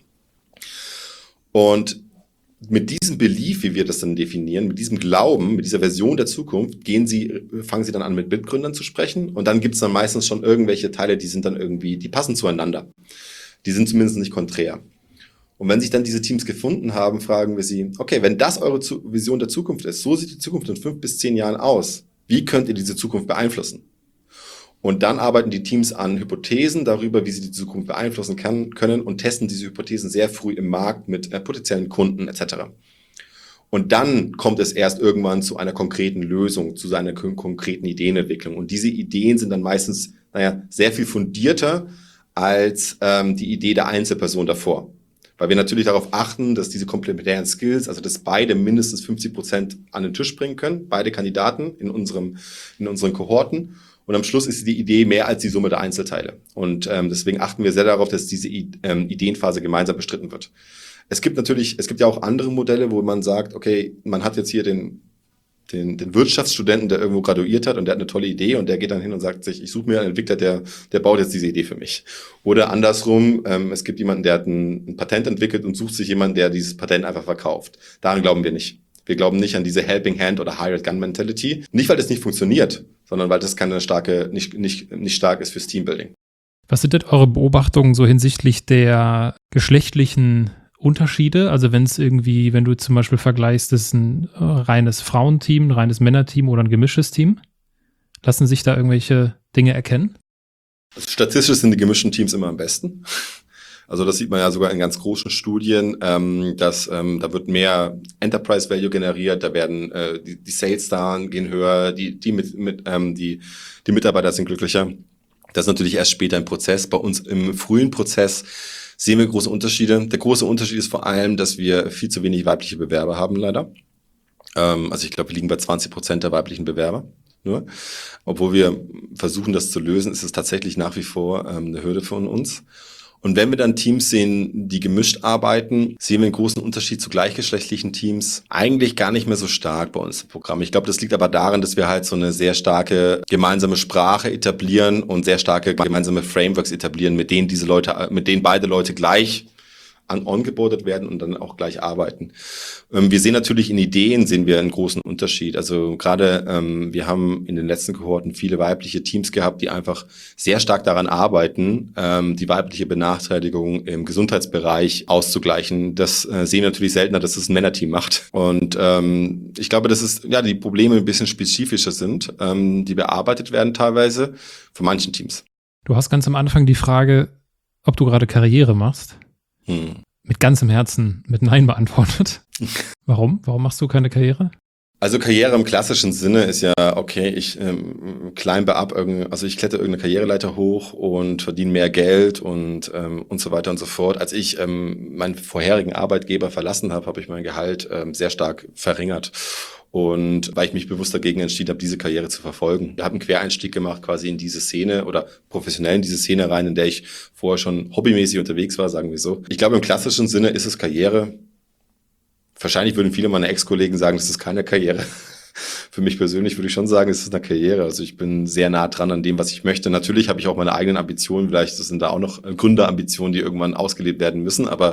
A: Und mit diesem Belief, wie wir das dann definieren, mit diesem Glauben, mit dieser Version der Zukunft, gehen sie, fangen sie dann an, mit Mitgründern zu sprechen. Und dann gibt es dann meistens schon irgendwelche Teile, die sind dann irgendwie, die passen zueinander. Die sind zumindest nicht konträr. Und wenn sich dann diese Teams gefunden haben, fragen wir sie, okay, wenn das eure Vision der Zukunft ist, so sieht die Zukunft in fünf bis zehn Jahren aus. Wie könnt ihr diese Zukunft beeinflussen? Und dann arbeiten die Teams an Hypothesen darüber, wie sie die Zukunft beeinflussen kann, können und testen diese Hypothesen sehr früh im Markt mit äh, potenziellen Kunden et cetera. Und dann kommt es erst irgendwann zu einer konkreten Lösung, zu einer kon- konkreten Ideenentwicklung. Und diese Ideen sind dann meistens, naja, sehr viel fundierter als ähm, die Idee der Einzelperson davor. Weil wir natürlich darauf achten, dass diese komplementären Skills, also dass beide mindestens fünfzig Prozent an den Tisch bringen können, beide Kandidaten in unserem, in unseren Kohorten. Und am Schluss ist die Idee mehr als die Summe der Einzelteile. Und ähm, deswegen achten wir sehr darauf, dass diese I- ähm, Ideenphase gemeinsam bestritten wird. Es gibt natürlich, es gibt ja auch andere Modelle, wo man sagt, okay, man hat jetzt hier den, den, den Wirtschaftsstudenten, der irgendwo graduiert hat und der hat eine tolle Idee und der geht dann hin und sagt sich, ich suche mir einen Entwickler, der, der baut jetzt diese Idee für mich. Oder andersrum, ähm, es gibt jemanden, der hat ein, ein Patent entwickelt und sucht sich jemanden, der dieses Patent einfach verkauft. Daran glauben wir nicht. Wir glauben nicht an diese Helping Hand oder Hired Gun Mentality. Nicht, weil das nicht funktioniert, sondern weil das keine starke, nicht, nicht, nicht stark ist fürs Teambuilding.
C: Was sind denn eure Beobachtungen so hinsichtlich der geschlechtlichen Unterschiede? Also wenn es irgendwie, wenn du zum Beispiel vergleichst, das ist ein reines Frauenteam, ein reines Männerteam oder ein gemischtes Team. Lassen sich da irgendwelche Dinge erkennen?
A: Also statistisch sind die gemischten Teams immer am besten. Also das sieht man ja sogar in ganz großen Studien, ähm, dass ähm, da wird mehr Enterprise Value generiert, da werden äh, die, die Sales-Zahlen gehen höher, die die mit, mit ähm, die die Mitarbeiter sind glücklicher. Das ist natürlich erst später im Prozess. Bei uns im frühen Prozess sehen wir große Unterschiede. Der große Unterschied ist vor allem, dass wir viel zu wenig weibliche Bewerber haben, leider. Ähm, also ich glaube, wir liegen bei zwanzig Prozent der weiblichen Bewerber. Nur. Obwohl wir versuchen, das zu lösen, ist es tatsächlich nach wie vor ähm, eine Hürde von uns. Und wenn wir dann Teams sehen, die gemischt arbeiten, sehen wir einen großen Unterschied zu gleichgeschlechtlichen Teams. Eigentlich gar nicht mehr so stark bei uns im Programm. Ich glaube, das liegt aber daran, dass wir halt so eine sehr starke gemeinsame Sprache etablieren und sehr starke gemeinsame Frameworks etablieren, mit denen diese Leute, mit denen beide Leute gleich an ongeboardet werden und dann auch gleich arbeiten. Ähm, wir sehen natürlich in Ideen sehen wir einen großen Unterschied. Also gerade ähm, wir haben in den letzten Kohorten viele weibliche Teams gehabt, die einfach sehr stark daran arbeiten, ähm, die weibliche Benachteiligung im Gesundheitsbereich auszugleichen. Das äh, sehen wir natürlich seltener, dass es ein Männerteam macht. Und ähm, ich glaube, dass es ja die Probleme ein bisschen spezifischer sind, ähm, die bearbeitet werden teilweise von manchen Teams.
C: Du hast ganz am Anfang die Frage, ob du gerade Karriere machst. Hm. Mit ganzem Herzen mit Nein beantwortet. Warum? Warum machst du keine Karriere?
A: Also Karriere im klassischen Sinne ist ja, okay, ich ähm, climbe ab, irgend, also ich kletter irgendeine Karriereleiter hoch und verdiene mehr Geld und ähm, und so weiter und so fort. Als ich ähm, meinen vorherigen Arbeitgeber verlassen habe, habe ich mein Gehalt ähm, sehr stark verringert. Und weil ich mich bewusst dagegen entschieden habe, diese Karriere zu verfolgen. Ich habe einen Quereinstieg gemacht quasi in diese Szene oder professionell in diese Szene rein, in der ich vorher schon hobbymäßig unterwegs war, sagen wir so. Ich glaube, im klassischen Sinne ist es Karriere. Wahrscheinlich würden viele meiner Ex-Kollegen sagen, das ist keine Karriere. Für mich persönlich würde ich schon sagen, es ist eine Karriere. Also ich bin sehr nah dran an dem, was ich möchte. Natürlich habe ich auch meine eigenen Ambitionen. Vielleicht sind da auch noch Gründerambitionen, die irgendwann ausgelebt werden müssen. Aber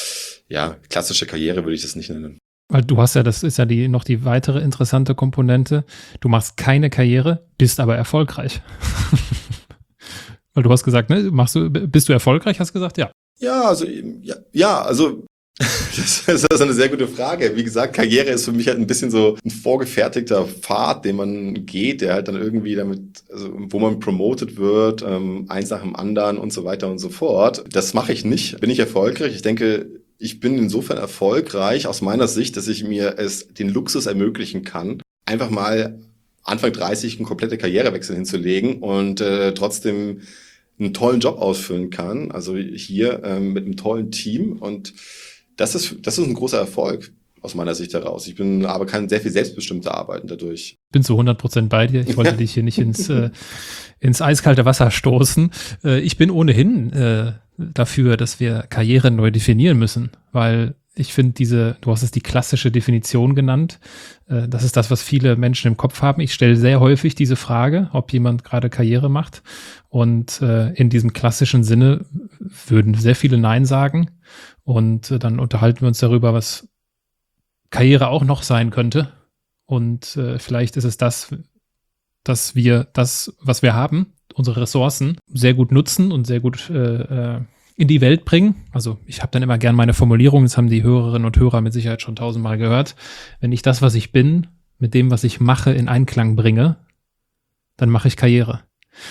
A: ja, klassische Karriere würde ich das nicht nennen.
C: Weil du hast ja, das ist ja die, noch die weitere interessante Komponente. Du machst keine Karriere, bist aber erfolgreich. Weil du hast gesagt, ne, machst du, bist du erfolgreich, hast gesagt, ja.
A: Ja, also, ja, ja, also, Das ist also eine sehr gute Frage. Wie gesagt, Karriere ist für mich halt ein bisschen so ein vorgefertigter Pfad, den man geht, der halt dann irgendwie damit, also wo man promoted wird, ähm, eins nach dem anderen und so weiter und so fort. Das mache ich nicht. Bin ich erfolgreich? Ich denke, ich bin insofern erfolgreich aus meiner Sicht, dass ich mir es den Luxus ermöglichen kann, einfach mal Anfang dreißig einen komplette Karrierewechsel hinzulegen und äh, trotzdem einen tollen Job ausfüllen kann. Also hier ähm, mit einem tollen Team und Das ist, das ist ein großer Erfolg aus meiner Sicht heraus. Ich bin aber kann sehr viel selbstbestimmter arbeiten dadurch.
C: Ich bin zu hundert Prozent bei dir. Ich wollte dich hier nicht ins, äh, ins eiskalte Wasser stoßen. Äh, ich bin ohnehin äh, dafür, dass wir Karriere neu definieren müssen, weil ich finde diese, du hast es die klassische Definition genannt. Äh, das ist das, was viele Menschen im Kopf haben. Ich stelle sehr häufig diese Frage, ob jemand gerade Karriere macht. Und äh, in diesem klassischen Sinne würden sehr viele Nein sagen. Und äh, dann unterhalten wir uns darüber, was Karriere auch noch sein könnte. Und äh, vielleicht ist es das, dass wir das, was wir haben, unsere Ressourcen, sehr gut nutzen und sehr gut äh, äh, in die Welt bringen. Also ich habe dann immer gern meine Formulierung, das haben die Hörerinnen und Hörer mit Sicherheit schon tausendmal gehört. Wenn ich das, was ich bin, mit dem, was ich mache, in Einklang bringe, dann mache ich Karriere.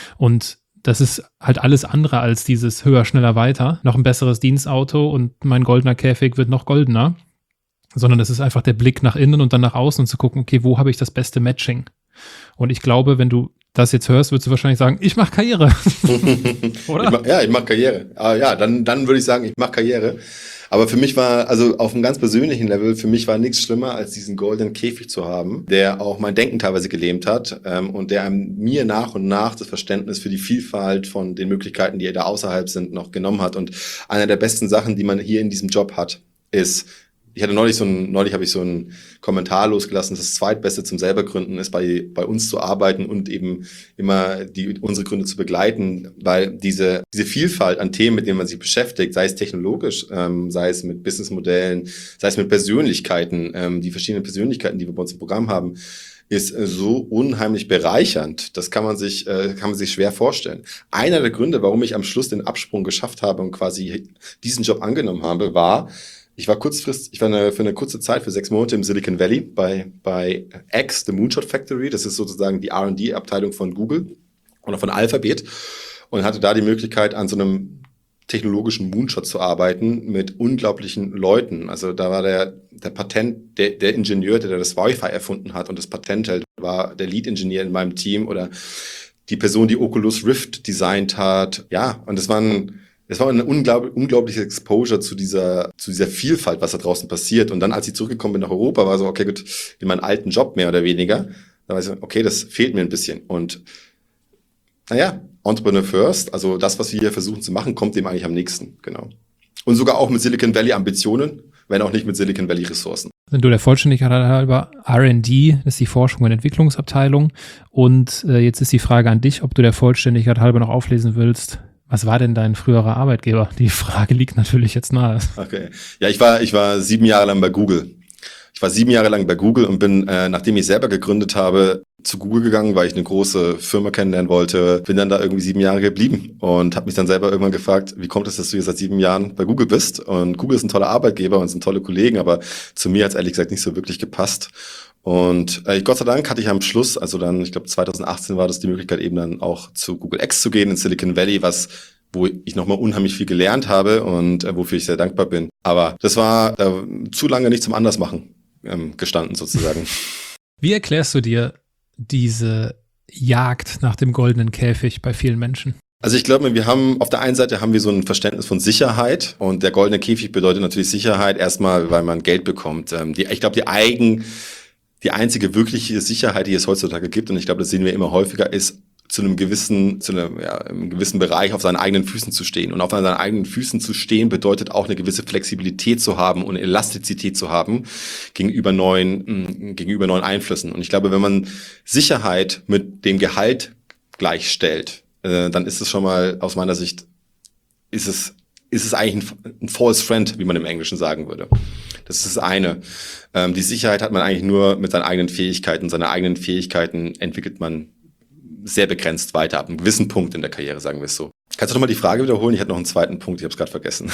C: Und das ist halt alles andere als dieses höher, schneller, weiter. Noch ein besseres Dienstauto und mein goldener Käfig wird noch goldener. Sondern das ist einfach der Blick nach innen und dann nach außen und zu gucken, okay, wo habe ich das beste Matching? Und ich glaube, wenn du das jetzt hörst, würdest du wahrscheinlich sagen, ich mache Karriere. Oder?
A: Ich mach, ja, ich mache Karriere. Ah, ja, dann, dann würde ich sagen, ich mache Karriere. Aber für mich war, also auf einem ganz persönlichen Level, für mich war nichts schlimmer, als diesen goldenen Käfig zu haben, der auch mein Denken teilweise gelähmt hat ähm, und der mir nach und nach das Verständnis für die Vielfalt von den Möglichkeiten, die da außerhalb sind, noch genommen hat. Und eine der besten Sachen, die man hier in diesem Job hat, ist, ich hatte neulich so ein, neulich habe ich so einen Kommentar losgelassen, das Zweitbeste zum selber Gründen ist, bei, bei uns zu arbeiten und eben immer die, unsere Gründe zu begleiten, weil diese, diese Vielfalt an Themen, mit denen man sich beschäftigt, sei es technologisch, ähm, sei es mit Businessmodellen, sei es mit Persönlichkeiten, ähm, die verschiedenen Persönlichkeiten, die wir bei uns im Programm haben, ist äh, so unheimlich bereichernd. Das kann man sich, äh, kann man sich schwer vorstellen. Einer der Gründe, warum ich am Schluss den Absprung geschafft habe und quasi diesen Job angenommen habe, war, ich war kurzfristig, ich war eine, für eine kurze Zeit, für sechs Monate im Silicon Valley bei, bei X, The Moonshot Factory. Das ist sozusagen die R und D-Abteilung von Google oder von Alphabet und hatte da die Möglichkeit, an so einem technologischen Moonshot zu arbeiten mit unglaublichen Leuten. Also da war der, der Patent, der, der Ingenieur, der das Wi-Fi erfunden hat und das Patent hält, war der Lead-Ingenieur in meinem Team oder die Person, die Oculus Rift designt hat. Ja, und das waren Es war eine unglaublich, unglaubliche Exposure zu dieser, zu dieser Vielfalt, was da draußen passiert. Und dann, als ich zurückgekommen bin nach Europa, war so, okay, gut, in meinen alten Job mehr oder weniger. Da war ich so, okay, das fehlt mir ein bisschen. Und naja, Entrepreneur first, also das, was wir hier versuchen zu machen, kommt dem eigentlich am nächsten, genau. Und sogar auch mit Silicon Valley Ambitionen, wenn auch nicht mit Silicon Valley Ressourcen.
C: Wenn du der Vollständigkeit halber R und D, das ist die Forschung und Entwicklungsabteilung. Und äh, jetzt ist die Frage an dich, ob du der Vollständigkeit halber noch auflesen willst. Was war denn dein früherer Arbeitgeber? Die Frage liegt natürlich jetzt nahe.
A: Okay. Ja, ich war, ich war sieben Jahre lang bei Google. Ich war sieben Jahre lang bei Google und bin, äh, nachdem ich selber gegründet habe, zu Google gegangen, weil ich eine große Firma kennenlernen wollte. Bin dann da irgendwie sieben Jahre geblieben und habe mich dann selber irgendwann gefragt, wie kommt es, dass du jetzt seit sieben Jahren bei Google bist? Und Google ist ein toller Arbeitgeber und sind tolle Kollegen, aber zu mir hat es ehrlich gesagt nicht so wirklich gepasst. Und äh, Gott sei Dank hatte ich am Schluss, also dann, ich glaube zwanzig achtzehn war das die Möglichkeit, eben dann auch zu Google X zu gehen in Silicon Valley, was wo ich nochmal unheimlich viel gelernt habe und äh, wofür ich sehr dankbar bin. Aber das war äh, zu lange nicht zum Andersmachen ähm, gestanden sozusagen.
C: Wie erklärst du dir diese Jagd nach dem goldenen Käfig bei vielen Menschen?
A: Also ich glaube, wir haben, auf der einen Seite haben wir so ein Verständnis von Sicherheit und der goldene Käfig bedeutet natürlich Sicherheit erstmal, weil man Geld bekommt. Ähm, die, ich glaube, die eigen Die einzige wirkliche Sicherheit, die es heutzutage gibt, und ich glaube, das sehen wir immer häufiger, ist, zu einem gewissen, zu einem, ja, einem gewissen Bereich auf seinen eigenen Füßen zu stehen. Und auf seinen eigenen Füßen zu stehen bedeutet auch eine gewisse Flexibilität zu haben und Elastizität zu haben gegenüber neuen, mh, gegenüber neuen Einflüssen. Und ich glaube, wenn man Sicherheit mit dem Gehalt gleichstellt, äh, dann ist es schon mal aus meiner Sicht, ist es ist es eigentlich ein, ein false friend, wie man im Englischen sagen würde. Das ist das eine. Ähm, die Sicherheit hat man eigentlich nur mit seinen eigenen Fähigkeiten. Seine eigenen Fähigkeiten entwickelt man sehr begrenzt weiter, ab einem gewissen Punkt in der Karriere, sagen wir es so. Kannst du nochmal die Frage wiederholen? Ich hatte noch einen zweiten Punkt, ich habe es gerade vergessen.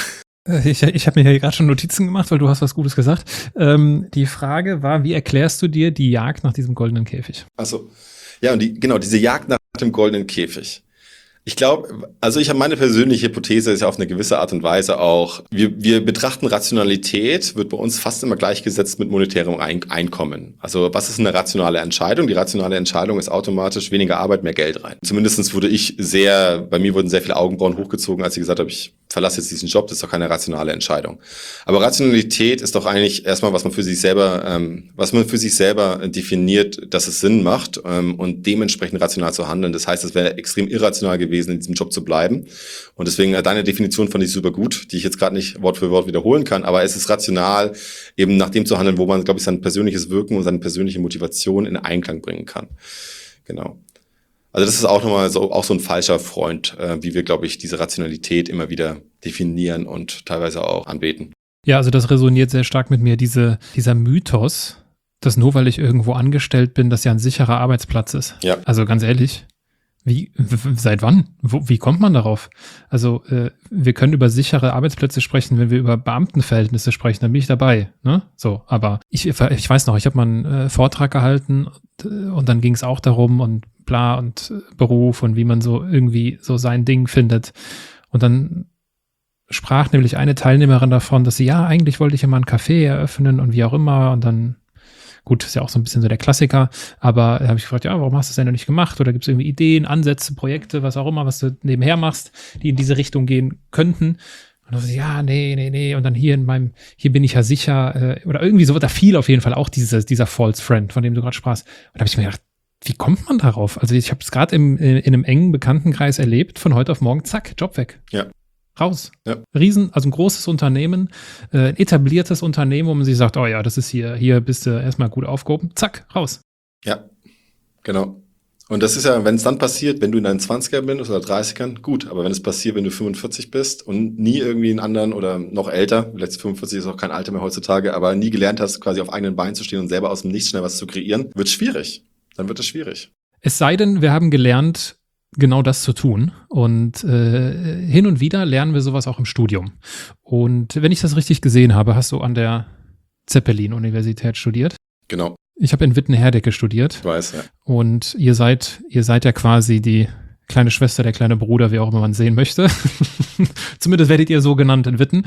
C: Ich, ich habe mir hier gerade schon Notizen gemacht, weil du hast was Gutes gesagt. Ähm, die Frage war, wie erklärst du dir die Jagd nach diesem goldenen Käfig?
A: Achso. Ja, und die, genau, diese Jagd nach dem goldenen Käfig. Ich glaube, also ich habe meine persönliche Hypothese ist ja auf eine gewisse Art und Weise auch, wir, wir betrachten Rationalität, wird bei uns fast immer gleichgesetzt mit monetärem Ein- Einkommen. Also was ist eine rationale Entscheidung? Die rationale Entscheidung ist automatisch weniger Arbeit, mehr Geld rein. Zumindest wurde ich sehr, bei mir wurden sehr viele Augenbrauen hochgezogen, als ich gesagt habe, ich verlasse jetzt diesen Job, das ist doch keine rationale Entscheidung. Aber Rationalität ist doch eigentlich erstmal, was man für sich selber, ähm, was man für sich selber definiert, dass es Sinn macht ähm, und dementsprechend rational zu handeln. Das heißt, es wäre extrem irrational gewesen, in diesem Job zu bleiben. Und deswegen, äh, deine Definition fand ich super gut, die ich jetzt gerade nicht Wort für Wort wiederholen kann, aber es ist rational, eben nach dem zu handeln, wo man, glaube ich, sein persönliches Wirken und seine persönliche Motivation in Einklang bringen kann. Genau. Also das ist auch nochmal so, auch so ein falscher Freund, äh, wie wir, glaube ich, diese Rationalität immer wieder definieren und teilweise auch anbeten.
C: Ja, also das resoniert sehr stark mit mir, diese, dieser Mythos, dass nur weil ich irgendwo angestellt bin, das ja ein sicherer Arbeitsplatz ist.
A: Ja.
C: Also ganz ehrlich, wie, w- seit wann? Wo, wie kommt man darauf? Also äh, wir können über sichere Arbeitsplätze sprechen, wenn wir über Beamtenverhältnisse sprechen, dann bin ich dabei. Ne? So, aber ich, ich weiß noch, ich habe mal einen äh, Vortrag gehalten und, äh, und dann ging es auch darum und bla und äh, Beruf und wie man so irgendwie so sein Ding findet. Und dann sprach nämlich eine Teilnehmerin davon, dass sie, ja, eigentlich wollte ich ja mal einen Café eröffnen und wie auch immer. Und dann, gut, ist ja auch so ein bisschen so der Klassiker, aber da habe ich gefragt, ja, warum hast du das denn noch nicht gemacht? Oder gibt es irgendwie Ideen, Ansätze, Projekte, was auch immer, was du nebenher machst, die in diese Richtung gehen könnten? Und dann so, ja, nee, nee, nee. Und dann hier in meinem, hier bin ich ja sicher, äh, oder irgendwie so, da fiel auf jeden Fall auch diese, dieser False Friend, von dem du gerade sprachst. Und da habe ich mir gedacht, wie kommt man darauf? Also ich habe es gerade im in, in einem engen Bekanntenkreis erlebt, von heute auf morgen, zack, Job weg.
A: Ja.
C: Raus.
A: Ja.
C: Riesen, also ein großes Unternehmen, äh, ein etabliertes Unternehmen, wo man sich sagt, oh ja, das ist hier, hier bist du erstmal gut aufgehoben, zack, raus.
A: Ja, genau. Und das ist ja, wenn es dann passiert, wenn du in deinen zwanziger bist oder dreißigern, gut. Aber wenn es passiert, wenn du fünfundvierzig bist und nie irgendwie einen anderen oder noch älter, vielleicht fünfundvierzig ist auch kein Alter mehr heutzutage, aber nie gelernt hast, quasi auf eigenen Beinen zu stehen und selber aus dem Nichts schnell was zu kreieren, wird schwierig. Dann wird es schwierig.
C: Es sei denn, wir haben gelernt, genau das zu tun. Und äh, hin und wieder lernen wir sowas auch im Studium. Und wenn ich das richtig gesehen habe, hast du an der Zeppelin-Universität studiert.
A: Genau.
C: Ich habe in Witten-Herdecke studiert.
A: Ich weiß, ja.
C: Und ihr seid, ihr seid ja quasi die kleine Schwester, der kleine Bruder, wie auch immer man sehen möchte. Zumindest werdet ihr so genannt in Witten.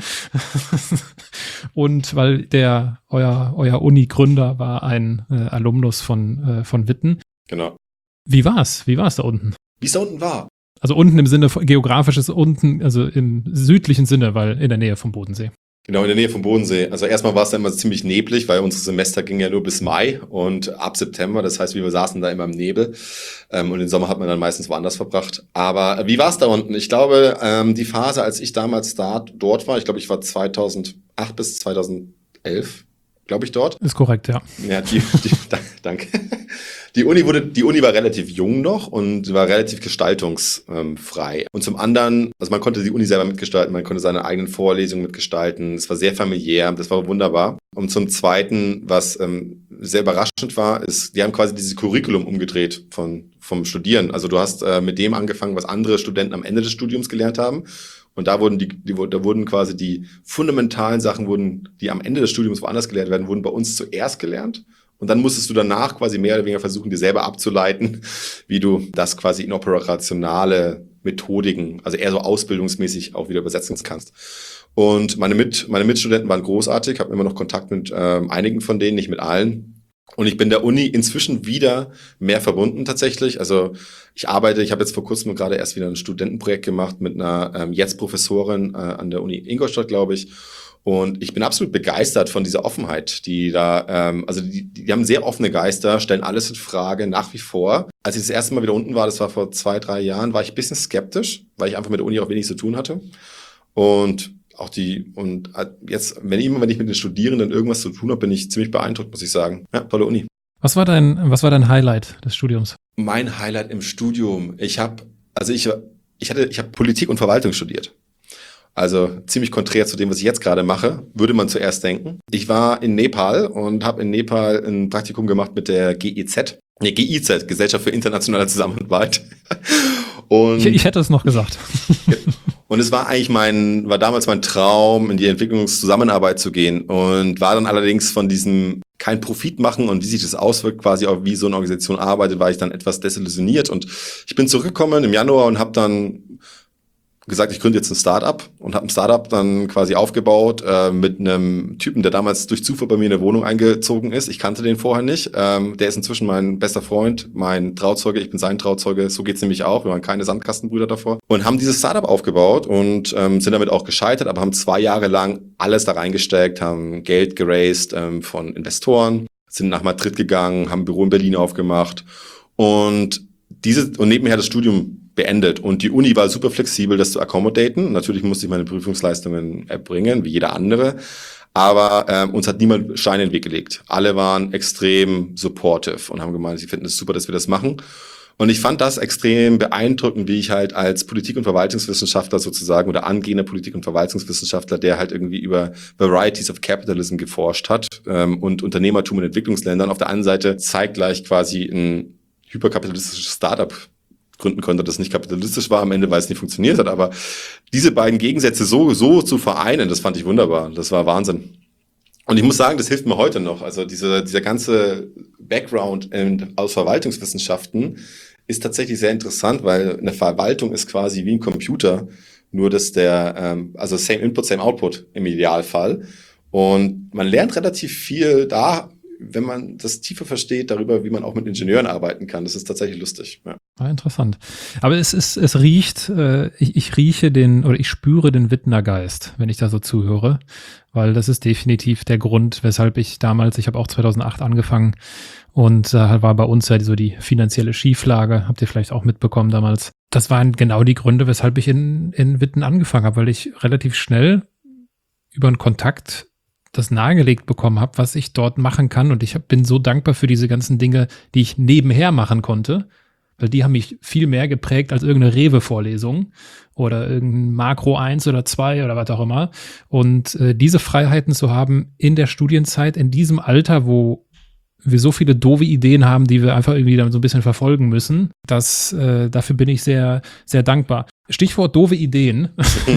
C: Und weil der, euer, euer Uni-Gründer war ein äh, Alumnus von, äh, von Witten.
A: Genau.
C: Wie war's? Wie war's da unten?
A: Wie es da unten war.
C: Also unten im Sinne von geografisches unten, also im südlichen Sinne, weil in der Nähe vom Bodensee.
A: Genau, in der Nähe vom Bodensee. Also erstmal war es da immer ziemlich neblig, weil unser Semester ging ja nur bis Mai und ab September, das heißt, wir saßen da immer im Nebel ähm, und den Sommer hat man dann meistens woanders verbracht. Aber wie war es da unten? Ich glaube, ähm, die Phase, als ich damals da, dort war, ich glaube, ich war zweitausendacht bis zweitausendelf, glaube ich, dort.
C: Ist korrekt, ja.
A: Ja, die, die, da, danke. Die Uni wurde, die Uni war relativ jung noch und war relativ gestaltungsfrei. Und zum anderen, also man konnte die Uni selber mitgestalten, man konnte seine eigenen Vorlesungen mitgestalten. Es war sehr familiär, das war wunderbar. Und zum Zweiten, was ähm, sehr überraschend war, ist, die haben quasi dieses Curriculum umgedreht von vom Studieren. Also du hast äh, mit dem angefangen, was andere Studenten am Ende des Studiums gelernt haben. Und da wurden die, die, da wurden quasi die fundamentalen Sachen, wurden, die am Ende des Studiums woanders gelehrt werden, wurden bei uns zuerst gelernt. Und dann musstest du danach quasi mehr oder weniger versuchen, dir selber abzuleiten, wie du das quasi in operationale Methodiken, also eher so ausbildungsmäßig auch wieder übersetzen kannst. Und meine, Mit, meine Mitstudenten waren großartig, habe immer noch Kontakt mit ähm, einigen von denen, nicht mit allen. Und ich bin der Uni inzwischen wieder mehr verbunden tatsächlich. Also ich arbeite, ich habe jetzt vor kurzem gerade erst wieder ein Studentenprojekt gemacht mit einer ähm, jetzt Professorin äh, an der Uni Ingolstadt, glaube ich. Und ich bin absolut begeistert von dieser Offenheit, die da, ähm, also die, die haben sehr offene Geister, stellen alles in Frage, nach wie vor. Als ich das erste Mal wieder unten war, das war vor zwei, drei Jahren, war ich ein bisschen skeptisch, weil ich einfach mit der Uni auch wenig zu tun hatte. Und auch die, und jetzt, wenn immer, wenn ich mit den Studierenden irgendwas zu tun habe, bin ich ziemlich beeindruckt, muss ich sagen. Ja, tolle Uni.
C: Was war dein, was war dein Highlight des Studiums?
A: Mein Highlight im Studium, ich habe, also ich, ich hatte, ich habe Politik und Verwaltung studiert. Also ziemlich konträr zu dem, was ich jetzt gerade mache, würde man zuerst denken. Ich war in Nepal und habe in Nepal ein Praktikum gemacht mit der G I Z. Nee, G I Z, Gesellschaft für internationale Zusammenarbeit. Und
C: ich, ich hätte es noch gesagt.
A: Und es war eigentlich mein, war damals mein Traum, in die Entwicklungszusammenarbeit zu gehen und war dann allerdings von diesem kein Profit machen und wie sich das auswirkt, quasi auch wie so eine Organisation arbeitet, war ich dann etwas desillusioniert und ich bin zurückgekommen im Januar und habe dann gesagt, ich gründe jetzt ein Startup und habe ein Startup dann quasi aufgebaut äh, mit einem Typen, der damals durch Zufall bei mir in der Wohnung eingezogen ist. Ich kannte den vorher nicht. Ähm, der ist inzwischen mein bester Freund, mein Trauzeuge, ich bin sein Trauzeuge. So geht's nämlich auch. Wir waren keine Sandkastenbrüder davor und haben dieses Startup aufgebaut und ähm, sind damit auch gescheitert, aber haben zwei Jahre lang alles da reingesteckt, haben Geld geraced ähm, von Investoren, sind nach Madrid gegangen, haben ein Büro in Berlin aufgemacht und diese und nebenher das Studium beendet. Und die Uni war super flexibel, das zu accommodaten. Natürlich musste ich meine Prüfungsleistungen erbringen, wie jeder andere. Aber ähm, uns hat niemand Steine in den Weg gelegt. Alle waren extrem supportive und haben gemeint, sie finden es super, dass wir das machen. Und ich fand das extrem beeindruckend, wie ich halt als Politik- und Verwaltungswissenschaftler sozusagen oder angehender Politik- und Verwaltungswissenschaftler, der halt irgendwie über Varieties of Capitalism geforscht hat ähm, und Unternehmertum in Entwicklungsländern, auf der einen Seite zeitgleich quasi ein hyperkapitalistisches Startup gründen konnte, das nicht kapitalistisch war am Ende, weil es nicht funktioniert hat. Aber diese beiden Gegensätze so, so zu vereinen, das fand ich wunderbar. Das war Wahnsinn. Und ich muss sagen, das hilft mir heute noch. Also dieser, dieser ganze Background in, aus Verwaltungswissenschaften ist tatsächlich sehr interessant, weil eine Verwaltung ist quasi wie ein Computer, nur dass der, ähm, also same input, same output im Idealfall. Und man lernt relativ viel da, wenn man das tiefer versteht, darüber, wie man auch mit Ingenieuren arbeiten kann. Das ist tatsächlich lustig. Ja.
C: Ah, interessant. Aber es ist, es riecht, äh, ich, ich rieche den oder ich spüre den Wittner Geist, wenn ich da so zuhöre, weil das ist definitiv der Grund, weshalb ich damals, ich habe auch zweitausendacht angefangen und da äh, war bei uns ja so die finanzielle Schieflage, habt ihr vielleicht auch mitbekommen damals. Das waren genau die Gründe, weshalb ich in, in Witten angefangen habe, weil ich relativ schnell über einen Kontakt das nahegelegt bekommen habe, was ich dort machen kann. Und ich hab, bin so dankbar für diese ganzen Dinge, die ich nebenher machen konnte, weil die haben mich viel mehr geprägt als irgendeine Rewe-Vorlesung oder irgendein Makro eins oder zwei oder was auch immer. Und äh, diese Freiheiten zu haben in der Studienzeit, in diesem Alter, wo wir so viele doofe Ideen haben, die wir einfach irgendwie dann so ein bisschen verfolgen müssen, das, äh, dafür bin ich sehr, sehr dankbar. Stichwort doofe Ideen.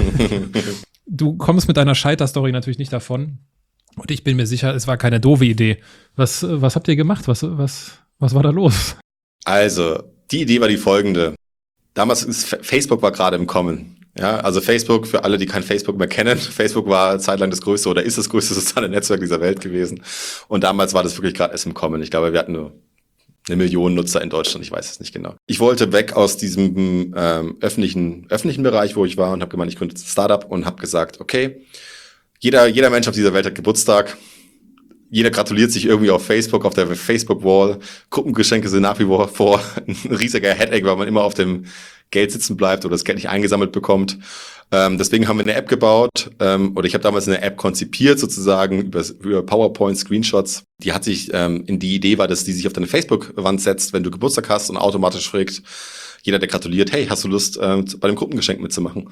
C: Du kommst mit deiner Scheiter-Story natürlich nicht davon. Und ich bin mir sicher, es war keine doofe Idee. Was, was habt ihr gemacht? Was, was, was war da los?
A: Also, die Idee war die folgende. Damals ist Facebook war gerade im Kommen. Ja, also Facebook, für alle, die kein Facebook mehr kennen, Facebook war zeitlang das größte oder ist das größte soziale Netzwerk dieser Welt gewesen. Und damals war das wirklich gerade erst im Kommen. Ich glaube, wir hatten nur eine Million Nutzer in Deutschland, ich weiß es nicht genau. Ich wollte weg aus diesem ähm, öffentlichen öffentlichen Bereich, wo ich war und habe gemeint, ich gründe jetzt ein Startup und habe gesagt, okay, Jeder, jeder Mensch auf dieser Welt hat Geburtstag. Jeder gratuliert sich irgendwie auf Facebook, auf der Facebook-Wall. Gruppengeschenke sind nach wie vor ein riesiger Headache, weil man immer auf dem Geld sitzen bleibt oder das Geld nicht eingesammelt bekommt. Ähm, deswegen haben wir eine App gebaut, ähm, oder ich habe damals eine App konzipiert, sozusagen über, über PowerPoint-Screenshots. Die hat sich, ähm, in die Idee war, dass die sich auf deine Facebook-Wand setzt, wenn du Geburtstag hast und automatisch fragt jeder, der gratuliert, hey, hast du Lust, ähm, bei dem Gruppengeschenk mitzumachen?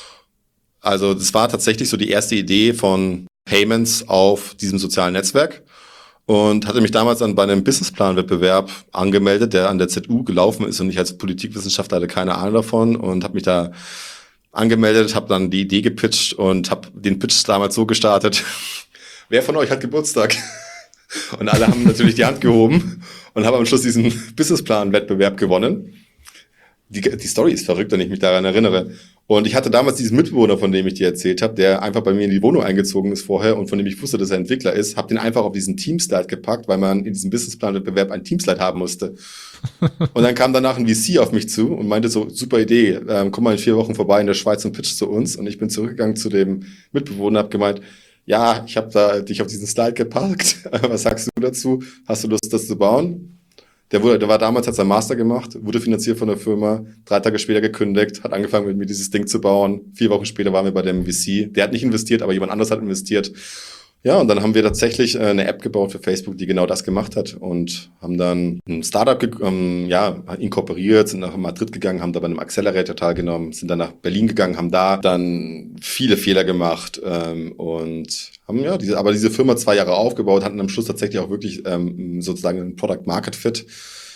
A: Also das war tatsächlich so die erste Idee von Payments auf diesem sozialen Netzwerk und hatte mich damals dann bei einem Businessplan-Wettbewerb angemeldet, der an der Z U gelaufen ist und ich als Politikwissenschaftler hatte keine Ahnung davon und habe mich da angemeldet, habe dann die Idee gepitcht und habe den Pitch damals so gestartet, wer von euch hat Geburtstag? Und alle haben natürlich die Hand gehoben und haben am Schluss diesen Businessplan-Wettbewerb gewonnen. Die, die Story ist verrückt, wenn ich mich daran erinnere. Und ich hatte damals diesen Mitbewohner, von dem ich dir erzählt habe, der einfach bei mir in die Wohnung eingezogen ist vorher und von dem ich wusste, dass er Entwickler ist, habe den einfach auf diesen Teamslide gepackt, weil man in diesem Businessplan-Wettbewerb einen Teamslide haben musste. Und dann kam danach ein V C auf mich zu und meinte so, super Idee, ähm, komm mal in vier Wochen vorbei in der Schweiz und pitch zu uns. Und ich bin zurückgegangen zu dem Mitbewohner, habe gemeint, ja, ich habe da dich auf diesen Slide gepackt. Was sagst du dazu? Hast du Lust, das zu bauen? Der, wurde, der war damals, hat seinen Master gemacht, wurde finanziert von der Firma, drei Tage später gekündigt, hat angefangen mit mir dieses Ding zu bauen. Vier Wochen später waren wir bei dem V C. Der hat nicht investiert, aber jemand anderes hat investiert. Ja, und dann haben wir tatsächlich eine App gebaut für Facebook, die genau das gemacht hat und haben dann ein Startup ge- ähm, ja, inkorporiert, sind nach Madrid gegangen, haben da bei einem Accelerator teilgenommen, sind dann nach Berlin gegangen, haben da dann viele Fehler gemacht ähm, und haben ja diese, aber diese Firma zwei Jahre aufgebaut, hatten am Schluss tatsächlich auch wirklich ähm, sozusagen einen Product Market Fit.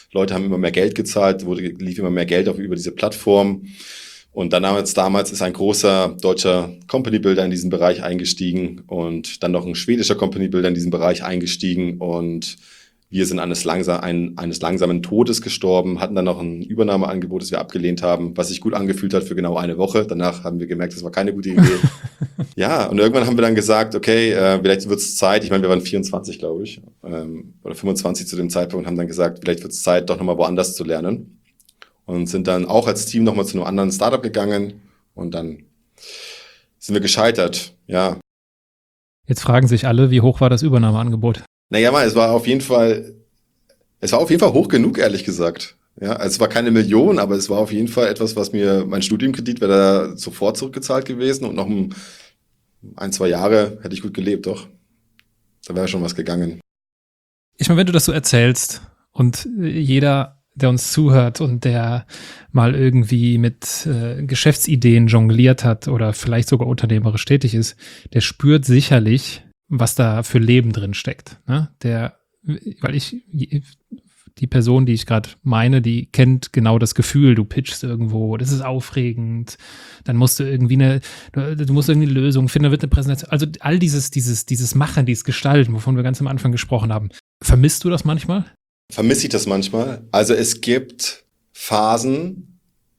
A: Leute haben immer mehr Geld gezahlt, wurde, lief immer mehr Geld auch über diese Plattform. Und dann damals, damals ist ein großer deutscher Company Builder in diesen Bereich eingestiegen und dann noch ein schwedischer Company Builder in diesen Bereich eingestiegen und wir sind eines, langsam, ein, eines langsamen Todes gestorben, hatten dann noch ein Übernahmeangebot, das wir abgelehnt haben, was sich gut angefühlt hat für genau eine Woche. Danach haben wir gemerkt, das war keine gute Idee. Ja, und irgendwann haben wir dann gesagt, okay, äh, vielleicht wird es Zeit, ich meine, wir waren vierundzwanzig, glaube ich, ähm, oder fünfundzwanzig zu dem Zeitpunkt, und haben dann gesagt, vielleicht wird es Zeit, doch nochmal woanders zu lernen. Und sind dann auch als Team nochmal zu einem anderen Startup gegangen und dann sind wir gescheitert, ja.
C: Jetzt fragen sich alle, wie hoch war das Übernahmeangebot?
A: Naja, mal, es war auf jeden Fall, es war auf jeden Fall hoch genug, ehrlich gesagt. Ja, also es war keine Million, aber es war auf jeden Fall etwas, was mir, mein Studiumkredit wäre da sofort zurückgezahlt gewesen und noch ein, ein, zwei Jahre hätte ich gut gelebt, doch. Da wäre schon was gegangen.
C: Ich meine, wenn du das so erzählst und jeder, der uns zuhört und der mal irgendwie mit äh, Geschäftsideen jongliert hat oder vielleicht sogar unternehmerisch tätig ist, der spürt sicherlich, was da für Leben drin steckt. Ne? Der, weil ich, die Person, die ich gerade meine, die kennt genau das Gefühl, du pitchst irgendwo, das ist aufregend, dann musst du irgendwie eine, du, du musst irgendwie eine Lösung finden, da wird eine Präsentation, also all dieses, dieses, dieses Machen, dieses Gestalten, wovon wir ganz am Anfang gesprochen haben. Vermisst du das manchmal?
A: Vermisse ich das manchmal? Also es gibt Phasen,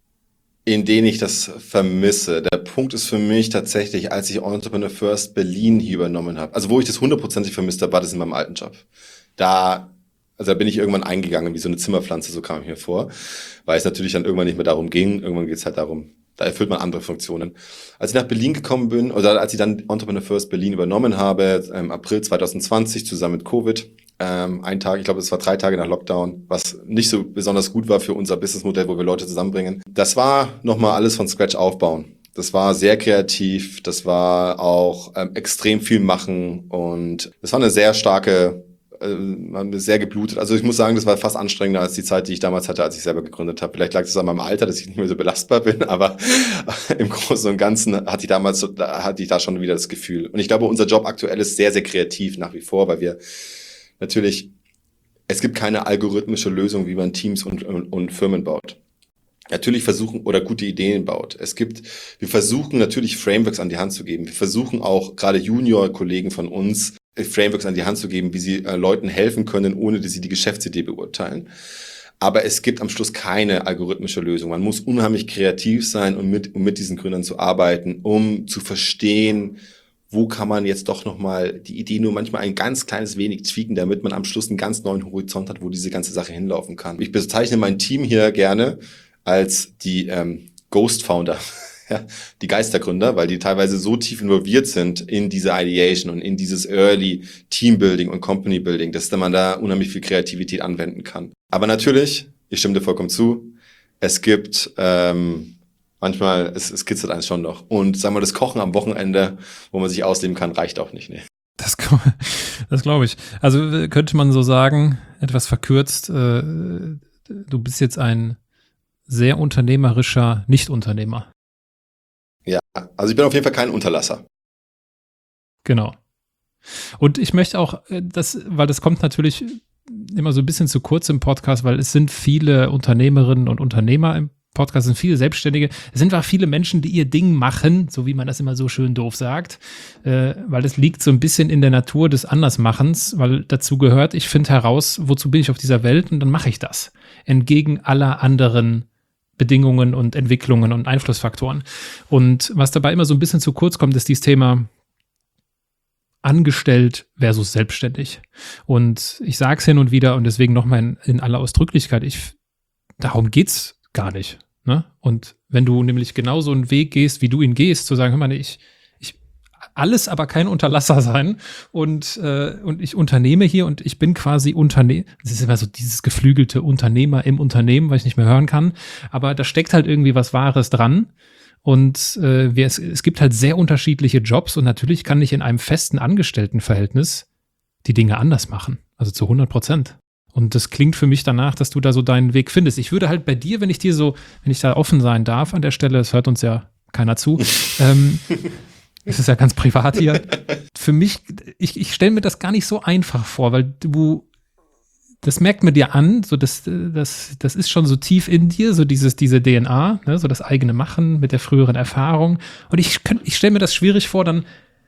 A: in denen ich das vermisse. Der Punkt ist für mich tatsächlich, als ich Entrepreneur First Berlin hier übernommen habe, also wo ich das hundertprozentig vermisst habe, war das in meinem alten Job. Da, also da bin ich irgendwann eingegangen, wie so eine Zimmerpflanze, so kam ich mir vor, weil es natürlich dann irgendwann nicht mehr darum ging, irgendwann geht es halt darum, da erfüllt man andere Funktionen. Als ich nach Berlin gekommen bin, oder als ich dann Entrepreneur First Berlin übernommen habe, im April zwanzig zwanzig, zusammen mit Covid, ähm, ein Tag, ich glaube, es war drei Tage nach Lockdown, was nicht so besonders gut war für unser Businessmodell, wo wir Leute zusammenbringen. Das war nochmal alles von Scratch aufbauen. Das war sehr kreativ, das war auch ähm, extrem viel machen und das war eine sehr starke, äh, sehr geblutet. Also ich muss sagen, das war fast anstrengender als die Zeit, die ich damals hatte, als ich selber gegründet habe. Vielleicht lag es an meinem Alter, dass ich nicht mehr so belastbar bin, aber im Großen und Ganzen hatte ich damals, so, da hatte ich da schon wieder das Gefühl. Und ich glaube, unser Job aktuell ist sehr, sehr kreativ nach wie vor, weil wir natürlich, es gibt keine algorithmische Lösung, wie man Teams und, und, und Firmen baut. Natürlich versuchen oder gute Ideen baut. Es gibt, wir versuchen natürlich Frameworks an die Hand zu geben. Wir versuchen auch gerade Junior-Kollegen von uns Frameworks an die Hand zu geben, wie sie äh, Leuten helfen können, ohne dass sie die Geschäftsidee beurteilen. Aber es gibt am Schluss keine algorithmische Lösung. Man muss unheimlich kreativ sein, um mit, um mit diesen Gründern zu arbeiten, um zu verstehen, wo kann man jetzt doch nochmal die Idee nur manchmal ein ganz kleines wenig tweaken, damit man am Schluss einen ganz neuen Horizont hat, wo diese ganze Sache hinlaufen kann. Ich bezeichne mein Team hier gerne als die ähm, Ghost-Founder, ja, die Geistergründer, weil die teilweise so tief involviert sind in diese Ideation und in dieses Early Teambuilding und Company Building, dass man da unheimlich viel Kreativität anwenden kann. Aber natürlich, ich stimme dir vollkommen zu, es gibt ähm, manchmal, es, es kitzelt eins schon noch. Und sagen wir, das Kochen am Wochenende, wo man sich ausleben kann, reicht auch nicht. Ne?
C: Das, das glaube ich. Also könnte man so sagen, etwas verkürzt, äh, du bist jetzt ein sehr unternehmerischer Nicht-Unternehmer.
A: Ja, also ich bin auf jeden Fall kein Unterlasser.
C: Genau. Und ich möchte auch, das, weil das kommt natürlich immer so ein bisschen zu kurz im Podcast, weil es sind viele Unternehmerinnen und Unternehmer im Podcast, es sind viele Selbstständige, es sind auch viele Menschen, die ihr Ding machen, so wie man das immer so schön doof sagt, äh, weil es liegt so ein bisschen in der Natur des Andersmachens, weil dazu gehört, ich finde heraus, wozu bin ich auf dieser Welt und dann mache ich das. Entgegen aller anderen Bedingungen und Entwicklungen und Einflussfaktoren. Und was dabei immer so ein bisschen zu kurz kommt, ist dieses Thema angestellt versus selbstständig. Und ich sage es hin und wieder und deswegen nochmal in, in aller Ausdrücklichkeit, ich, darum geht's gar nicht. Ne? Und wenn du nämlich genau so einen Weg gehst, wie du ihn gehst, zu sagen, hör mal, ich, ich alles aber kein Unterlasser sein und, äh, und ich unternehme hier und ich bin quasi Unternehmer. Das ist immer so dieses geflügelte Unternehmer im Unternehmen, weil ich nicht mehr hören kann. Aber da steckt halt irgendwie was Wahres dran. Und äh, wir, es, es gibt halt sehr unterschiedliche Jobs und natürlich kann ich in einem festen Angestelltenverhältnis die Dinge anders machen. Also zu hundert Prozent. Und das klingt für mich danach, dass du da so deinen Weg findest. Ich würde halt bei dir, wenn ich dir so, wenn ich da offen sein darf an der Stelle, es hört uns ja keiner zu, ähm, es ist ja ganz privat hier. Für mich, ich, ich stelle mir das gar nicht so einfach vor, weil du, das merkt man dir an, so das, das, das ist schon so tief in dir, so dieses, diese D N A, ne, so das eigene Machen mit der früheren Erfahrung. Und ich, könnt, ich stelle mir das schwierig vor, dann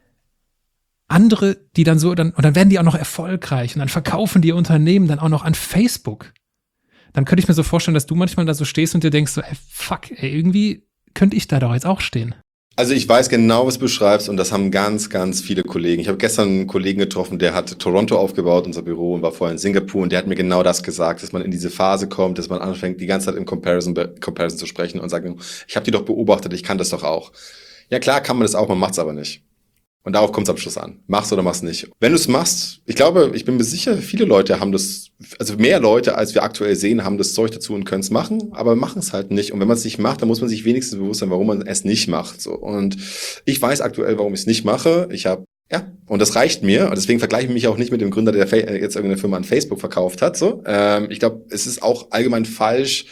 C: andere, die dann so, dann, und dann werden die auch noch erfolgreich und dann verkaufen die Unternehmen dann auch noch an Facebook. Dann könnte ich mir so vorstellen, dass du manchmal da so stehst und dir denkst so, ey, fuck, ey, irgendwie könnte ich da doch jetzt auch stehen.
A: Also ich weiß genau, was du beschreibst und das haben ganz, ganz viele Kollegen. Ich habe gestern einen Kollegen getroffen, der hat Toronto aufgebaut, unser Büro, und war vorher in Singapur, und der hat mir genau das gesagt, dass man in diese Phase kommt, dass man anfängt, die ganze Zeit im Comparison, Comparison zu sprechen und sagt, ich habe die doch beobachtet, ich kann das doch auch. Ja klar kann man das auch, man macht es aber nicht. Und darauf kommt es am Schluss an. Mach's oder mach's nicht. Wenn du es machst, ich glaube, ich bin mir sicher, viele Leute haben das, also mehr Leute, als wir aktuell sehen, haben das Zeug dazu und können es machen, aber machen es halt nicht. Und wenn man es nicht macht, dann muss man sich wenigstens bewusst sein, warum man es nicht macht. So. Und ich weiß aktuell, warum ich es nicht mache. Ich habe, ja, und das reicht mir. Und deswegen vergleiche ich mich auch nicht mit dem Gründer, der jetzt irgendeine Firma an Facebook verkauft hat. So. Ähm, ich glaube, es ist auch allgemein falsch,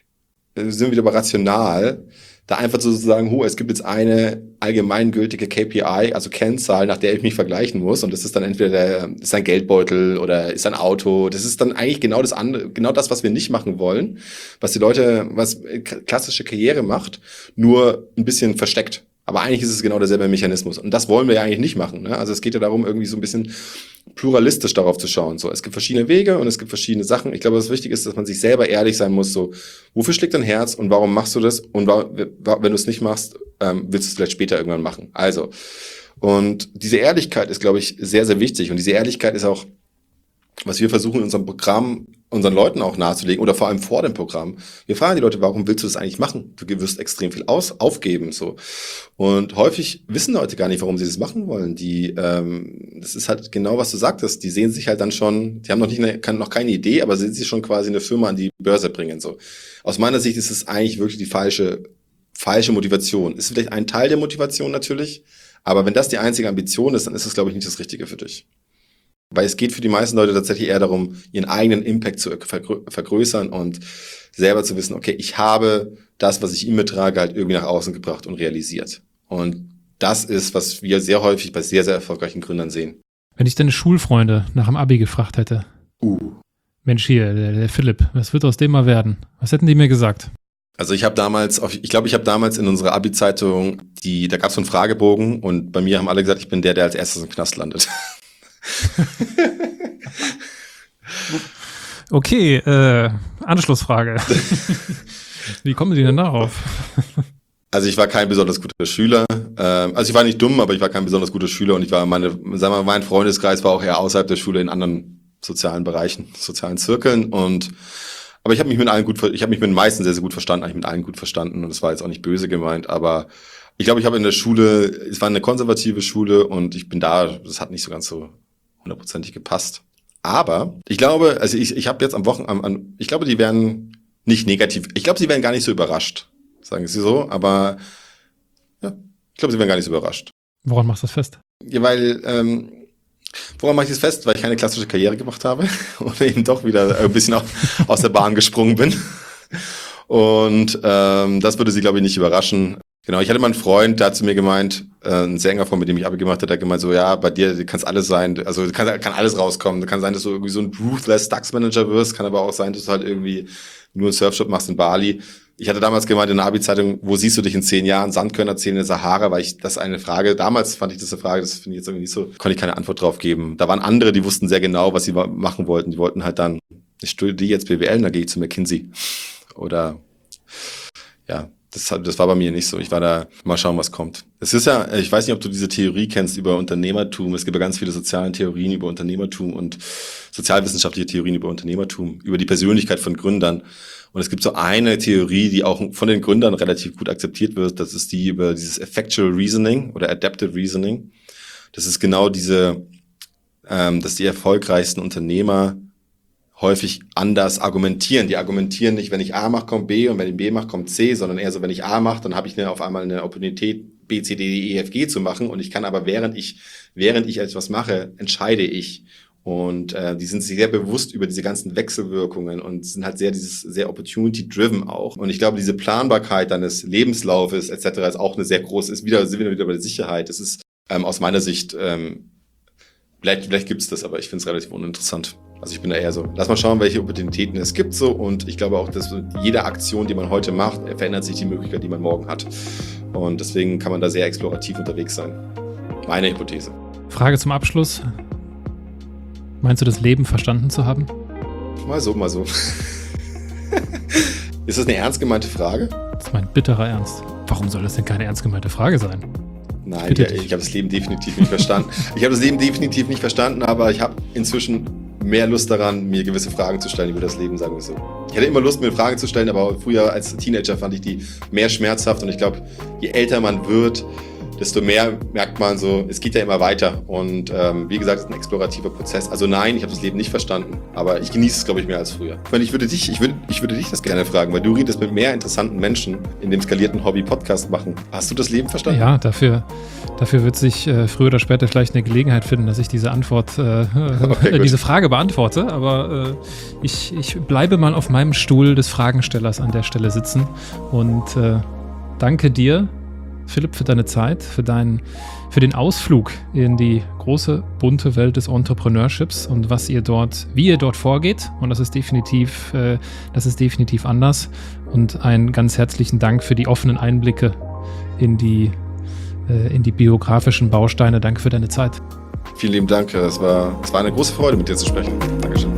A: wir sind wieder bei rational, da einfach so zu sagen, oh, es gibt jetzt eine allgemeingültige K P I, also Kennzahl, nach der ich mich vergleichen muss, und das ist dann entweder der, ist ein Geldbeutel oder ist ein Auto. Das ist dann eigentlich genau das andere, genau das, was wir nicht machen wollen, was die Leute, was klassische Karriere macht, nur ein bisschen versteckt. Aber eigentlich ist es genau derselbe Mechanismus. Und das wollen wir ja eigentlich nicht machen. Ne? Also es geht ja darum, irgendwie so ein bisschen pluralistisch darauf zu schauen. So, es gibt verschiedene Wege und es gibt verschiedene Sachen. Ich glaube, was wichtig ist, dass man sich selber ehrlich sein muss. So, wofür schlägt dein Herz und warum machst du das? Und warum, wenn du es nicht machst, ähm, willst du es vielleicht später irgendwann machen. Also, und diese Ehrlichkeit ist, glaube ich, sehr, sehr wichtig. Und diese Ehrlichkeit ist auch, was wir versuchen in unserem Programm unseren Leuten auch nahezulegen, oder vor allem vor dem Programm. Wir fragen die Leute, warum willst du das eigentlich machen? Du wirst extrem viel aus, aufgeben, so. Und häufig wissen Leute gar nicht, warum sie das machen wollen. Die, ähm, das ist halt genau, was du sagtest. Die sehen sich halt dann schon, die haben noch nicht eine, kann, noch keine Idee, aber sehen sich schon quasi eine Firma an die Börse bringen, so. Aus meiner Sicht ist es eigentlich wirklich die falsche, falsche Motivation. Ist vielleicht ein Teil der Motivation natürlich, aber wenn das die einzige Ambition ist, dann ist es, glaube ich, nicht das Richtige für dich. Weil es geht für die meisten Leute tatsächlich eher darum, ihren eigenen Impact zu vergrö- vergrößern und selber zu wissen, okay, ich habe das, was ich in mir trage, halt irgendwie nach außen gebracht und realisiert. Und das ist, was wir sehr häufig bei sehr, sehr erfolgreichen Gründern sehen.
C: Wenn ich deine Schulfreunde nach dem Abi gefragt hätte,
A: Uh.
C: Mensch hier, der, der Philipp, was wird aus dem mal werden? Was hätten die mir gesagt?
A: Also ich habe damals, auf, ich glaube, ich habe damals in unserer Abi-Zeitung, die, da gab es so einen Fragebogen, und bei mir haben alle gesagt, ich bin der, der als erstes im Knast landet.
C: Okay, äh, Anschlussfrage. Wie kommen Sie denn darauf?
A: Also ich war kein besonders guter Schüler. Ähm, also ich war nicht dumm, aber ich war kein besonders guter Schüler, und ich war meine, sagen wir mal, mein Freundeskreis war auch eher außerhalb der Schule in anderen sozialen Bereichen, sozialen Zirkeln, und aber ich habe mich mit allen gut, ich habe mich mit den meisten sehr, sehr gut verstanden, eigentlich mit allen gut verstanden, und das war jetzt auch nicht böse gemeint, aber ich glaube, ich habe in der Schule, es war eine konservative Schule, und ich bin da, das hat nicht so ganz so hundertprozentig gepasst. Aber ich glaube, also ich, ich habe jetzt am Wochenende, ich glaube, die werden nicht negativ, ich glaube, sie werden gar nicht so überrascht, sagen sie so, aber ja, ich glaube, sie werden gar nicht so überrascht.
C: Woran machst du das fest?
A: Ja, weil, ähm, woran mache ich das fest? Weil ich keine klassische Karriere gemacht habe und eben doch wieder ein bisschen aus der Bahn gesprungen bin. Und ähm, das würde sie, glaube ich, nicht überraschen. Genau, ich hatte mal einen Freund, der hat zu mir gemeint, äh, ein sehr enger Freund, mit dem ich Abi gemacht habe, der hat gemeint so, ja, bei dir kann es alles sein, also kann, kann alles rauskommen. Kann sein, dass du irgendwie so ein ruthless DAX-Manager wirst, kann aber auch sein, dass du halt irgendwie nur einen Surfshop machst in Bali. Ich hatte damals gemeint in der Abi-Zeitung, wo siehst du dich in zehn Jahren? Sandkörner zählen in der Sahara, weil ich das eine Frage, damals fand ich das eine Frage, das finde ich jetzt irgendwie nicht so, konnte ich keine Antwort drauf geben. Da waren andere, die wussten sehr genau, was sie machen wollten. Die wollten halt dann, ich studiere jetzt B W L, dann gehe ich zu McKinsey. Oder, ja. Das, das war bei mir nicht so. Ich war da, mal schauen, was kommt. Es ist ja, ich weiß nicht, ob du diese Theorie kennst über Unternehmertum. Es gibt ja ganz viele soziale Theorien über Unternehmertum und sozialwissenschaftliche Theorien über Unternehmertum, über die Persönlichkeit von Gründern. Und es gibt so eine Theorie, die auch von den Gründern relativ gut akzeptiert wird. Das ist die über dieses Effectual Reasoning oder Adaptive Reasoning. Das ist genau diese, ähm, dass die erfolgreichsten Unternehmer häufig anders argumentieren. Die argumentieren nicht, wenn ich A mache, kommt B, und wenn ich B mache, kommt C, sondern eher so, wenn ich A mache, dann habe ich eine, auf einmal eine Opportunität, B, C, D, E, F, G zu machen, und ich kann aber, während ich während ich etwas mache, entscheide ich. Und äh, die sind sich sehr bewusst über diese ganzen Wechselwirkungen und sind halt sehr dieses sehr opportunity-driven auch. Und ich glaube, diese Planbarkeit deines Lebenslaufes et cetera ist auch eine sehr große, ist wieder, sind wir wieder bei der Sicherheit. Das ist ähm, aus meiner Sicht, ähm, vielleicht, vielleicht gibt's das, aber ich finde es relativ uninteressant. Also ich bin da eher so, lass mal schauen, welche Opportunitäten es gibt so und ich glaube auch, dass mit jeder Aktion, die man heute macht, verändert sich die Möglichkeit, die man morgen hat. Und deswegen kann man da sehr explorativ unterwegs sein. Meine Hypothese.
C: Frage zum Abschluss. Meinst du, das Leben verstanden zu haben?
A: Mal so, mal so. Ist das eine ernst gemeinte Frage?
C: Das ist mein bitterer Ernst. Warum soll das denn keine ernst gemeinte Frage sein?
A: Nein, ja, ich habe das Leben definitiv nicht verstanden. Ich habe das Leben definitiv nicht verstanden, aber ich habe inzwischen mehr Lust daran, mir gewisse Fragen zu stellen über das Leben, sagen wir so. Ich hatte immer Lust, mir Fragen zu stellen, aber früher als Teenager fand ich die mehr schmerzhaft und ich glaube, je älter man wird, desto mehr merkt man so, es geht ja immer weiter und ähm, wie gesagt, es ist ein explorativer Prozess. Also nein, ich habe das Leben nicht verstanden, aber ich genieße es, glaube ich, mehr als früher. Ich meine, ich würde dich, ich würde, ich würde dich das gerne fragen, weil du redest mit mehr interessanten Menschen in dem skalierten Hobby-Podcast machen. Hast du das Leben verstanden?
C: Ja, dafür, dafür wird sich äh, früher oder später vielleicht eine Gelegenheit finden, dass ich diese Antwort, äh, okay, diese Frage beantworte, aber äh, ich, ich bleibe mal auf meinem Stuhl des Fragenstellers an der Stelle sitzen und äh, danke dir, Philipp, für deine Zeit, für, deinen, für den Ausflug in die große, bunte Welt des Entrepreneurships und was ihr dort, wie ihr dort vorgeht. Und das ist definitiv, äh, das ist definitiv anders. Und einen ganz herzlichen Dank für die offenen Einblicke in die, äh, in die biografischen Bausteine. Danke für deine Zeit.
A: Vielen lieben Dank. Es war, es war eine große Freude, mit dir zu sprechen. Dankeschön.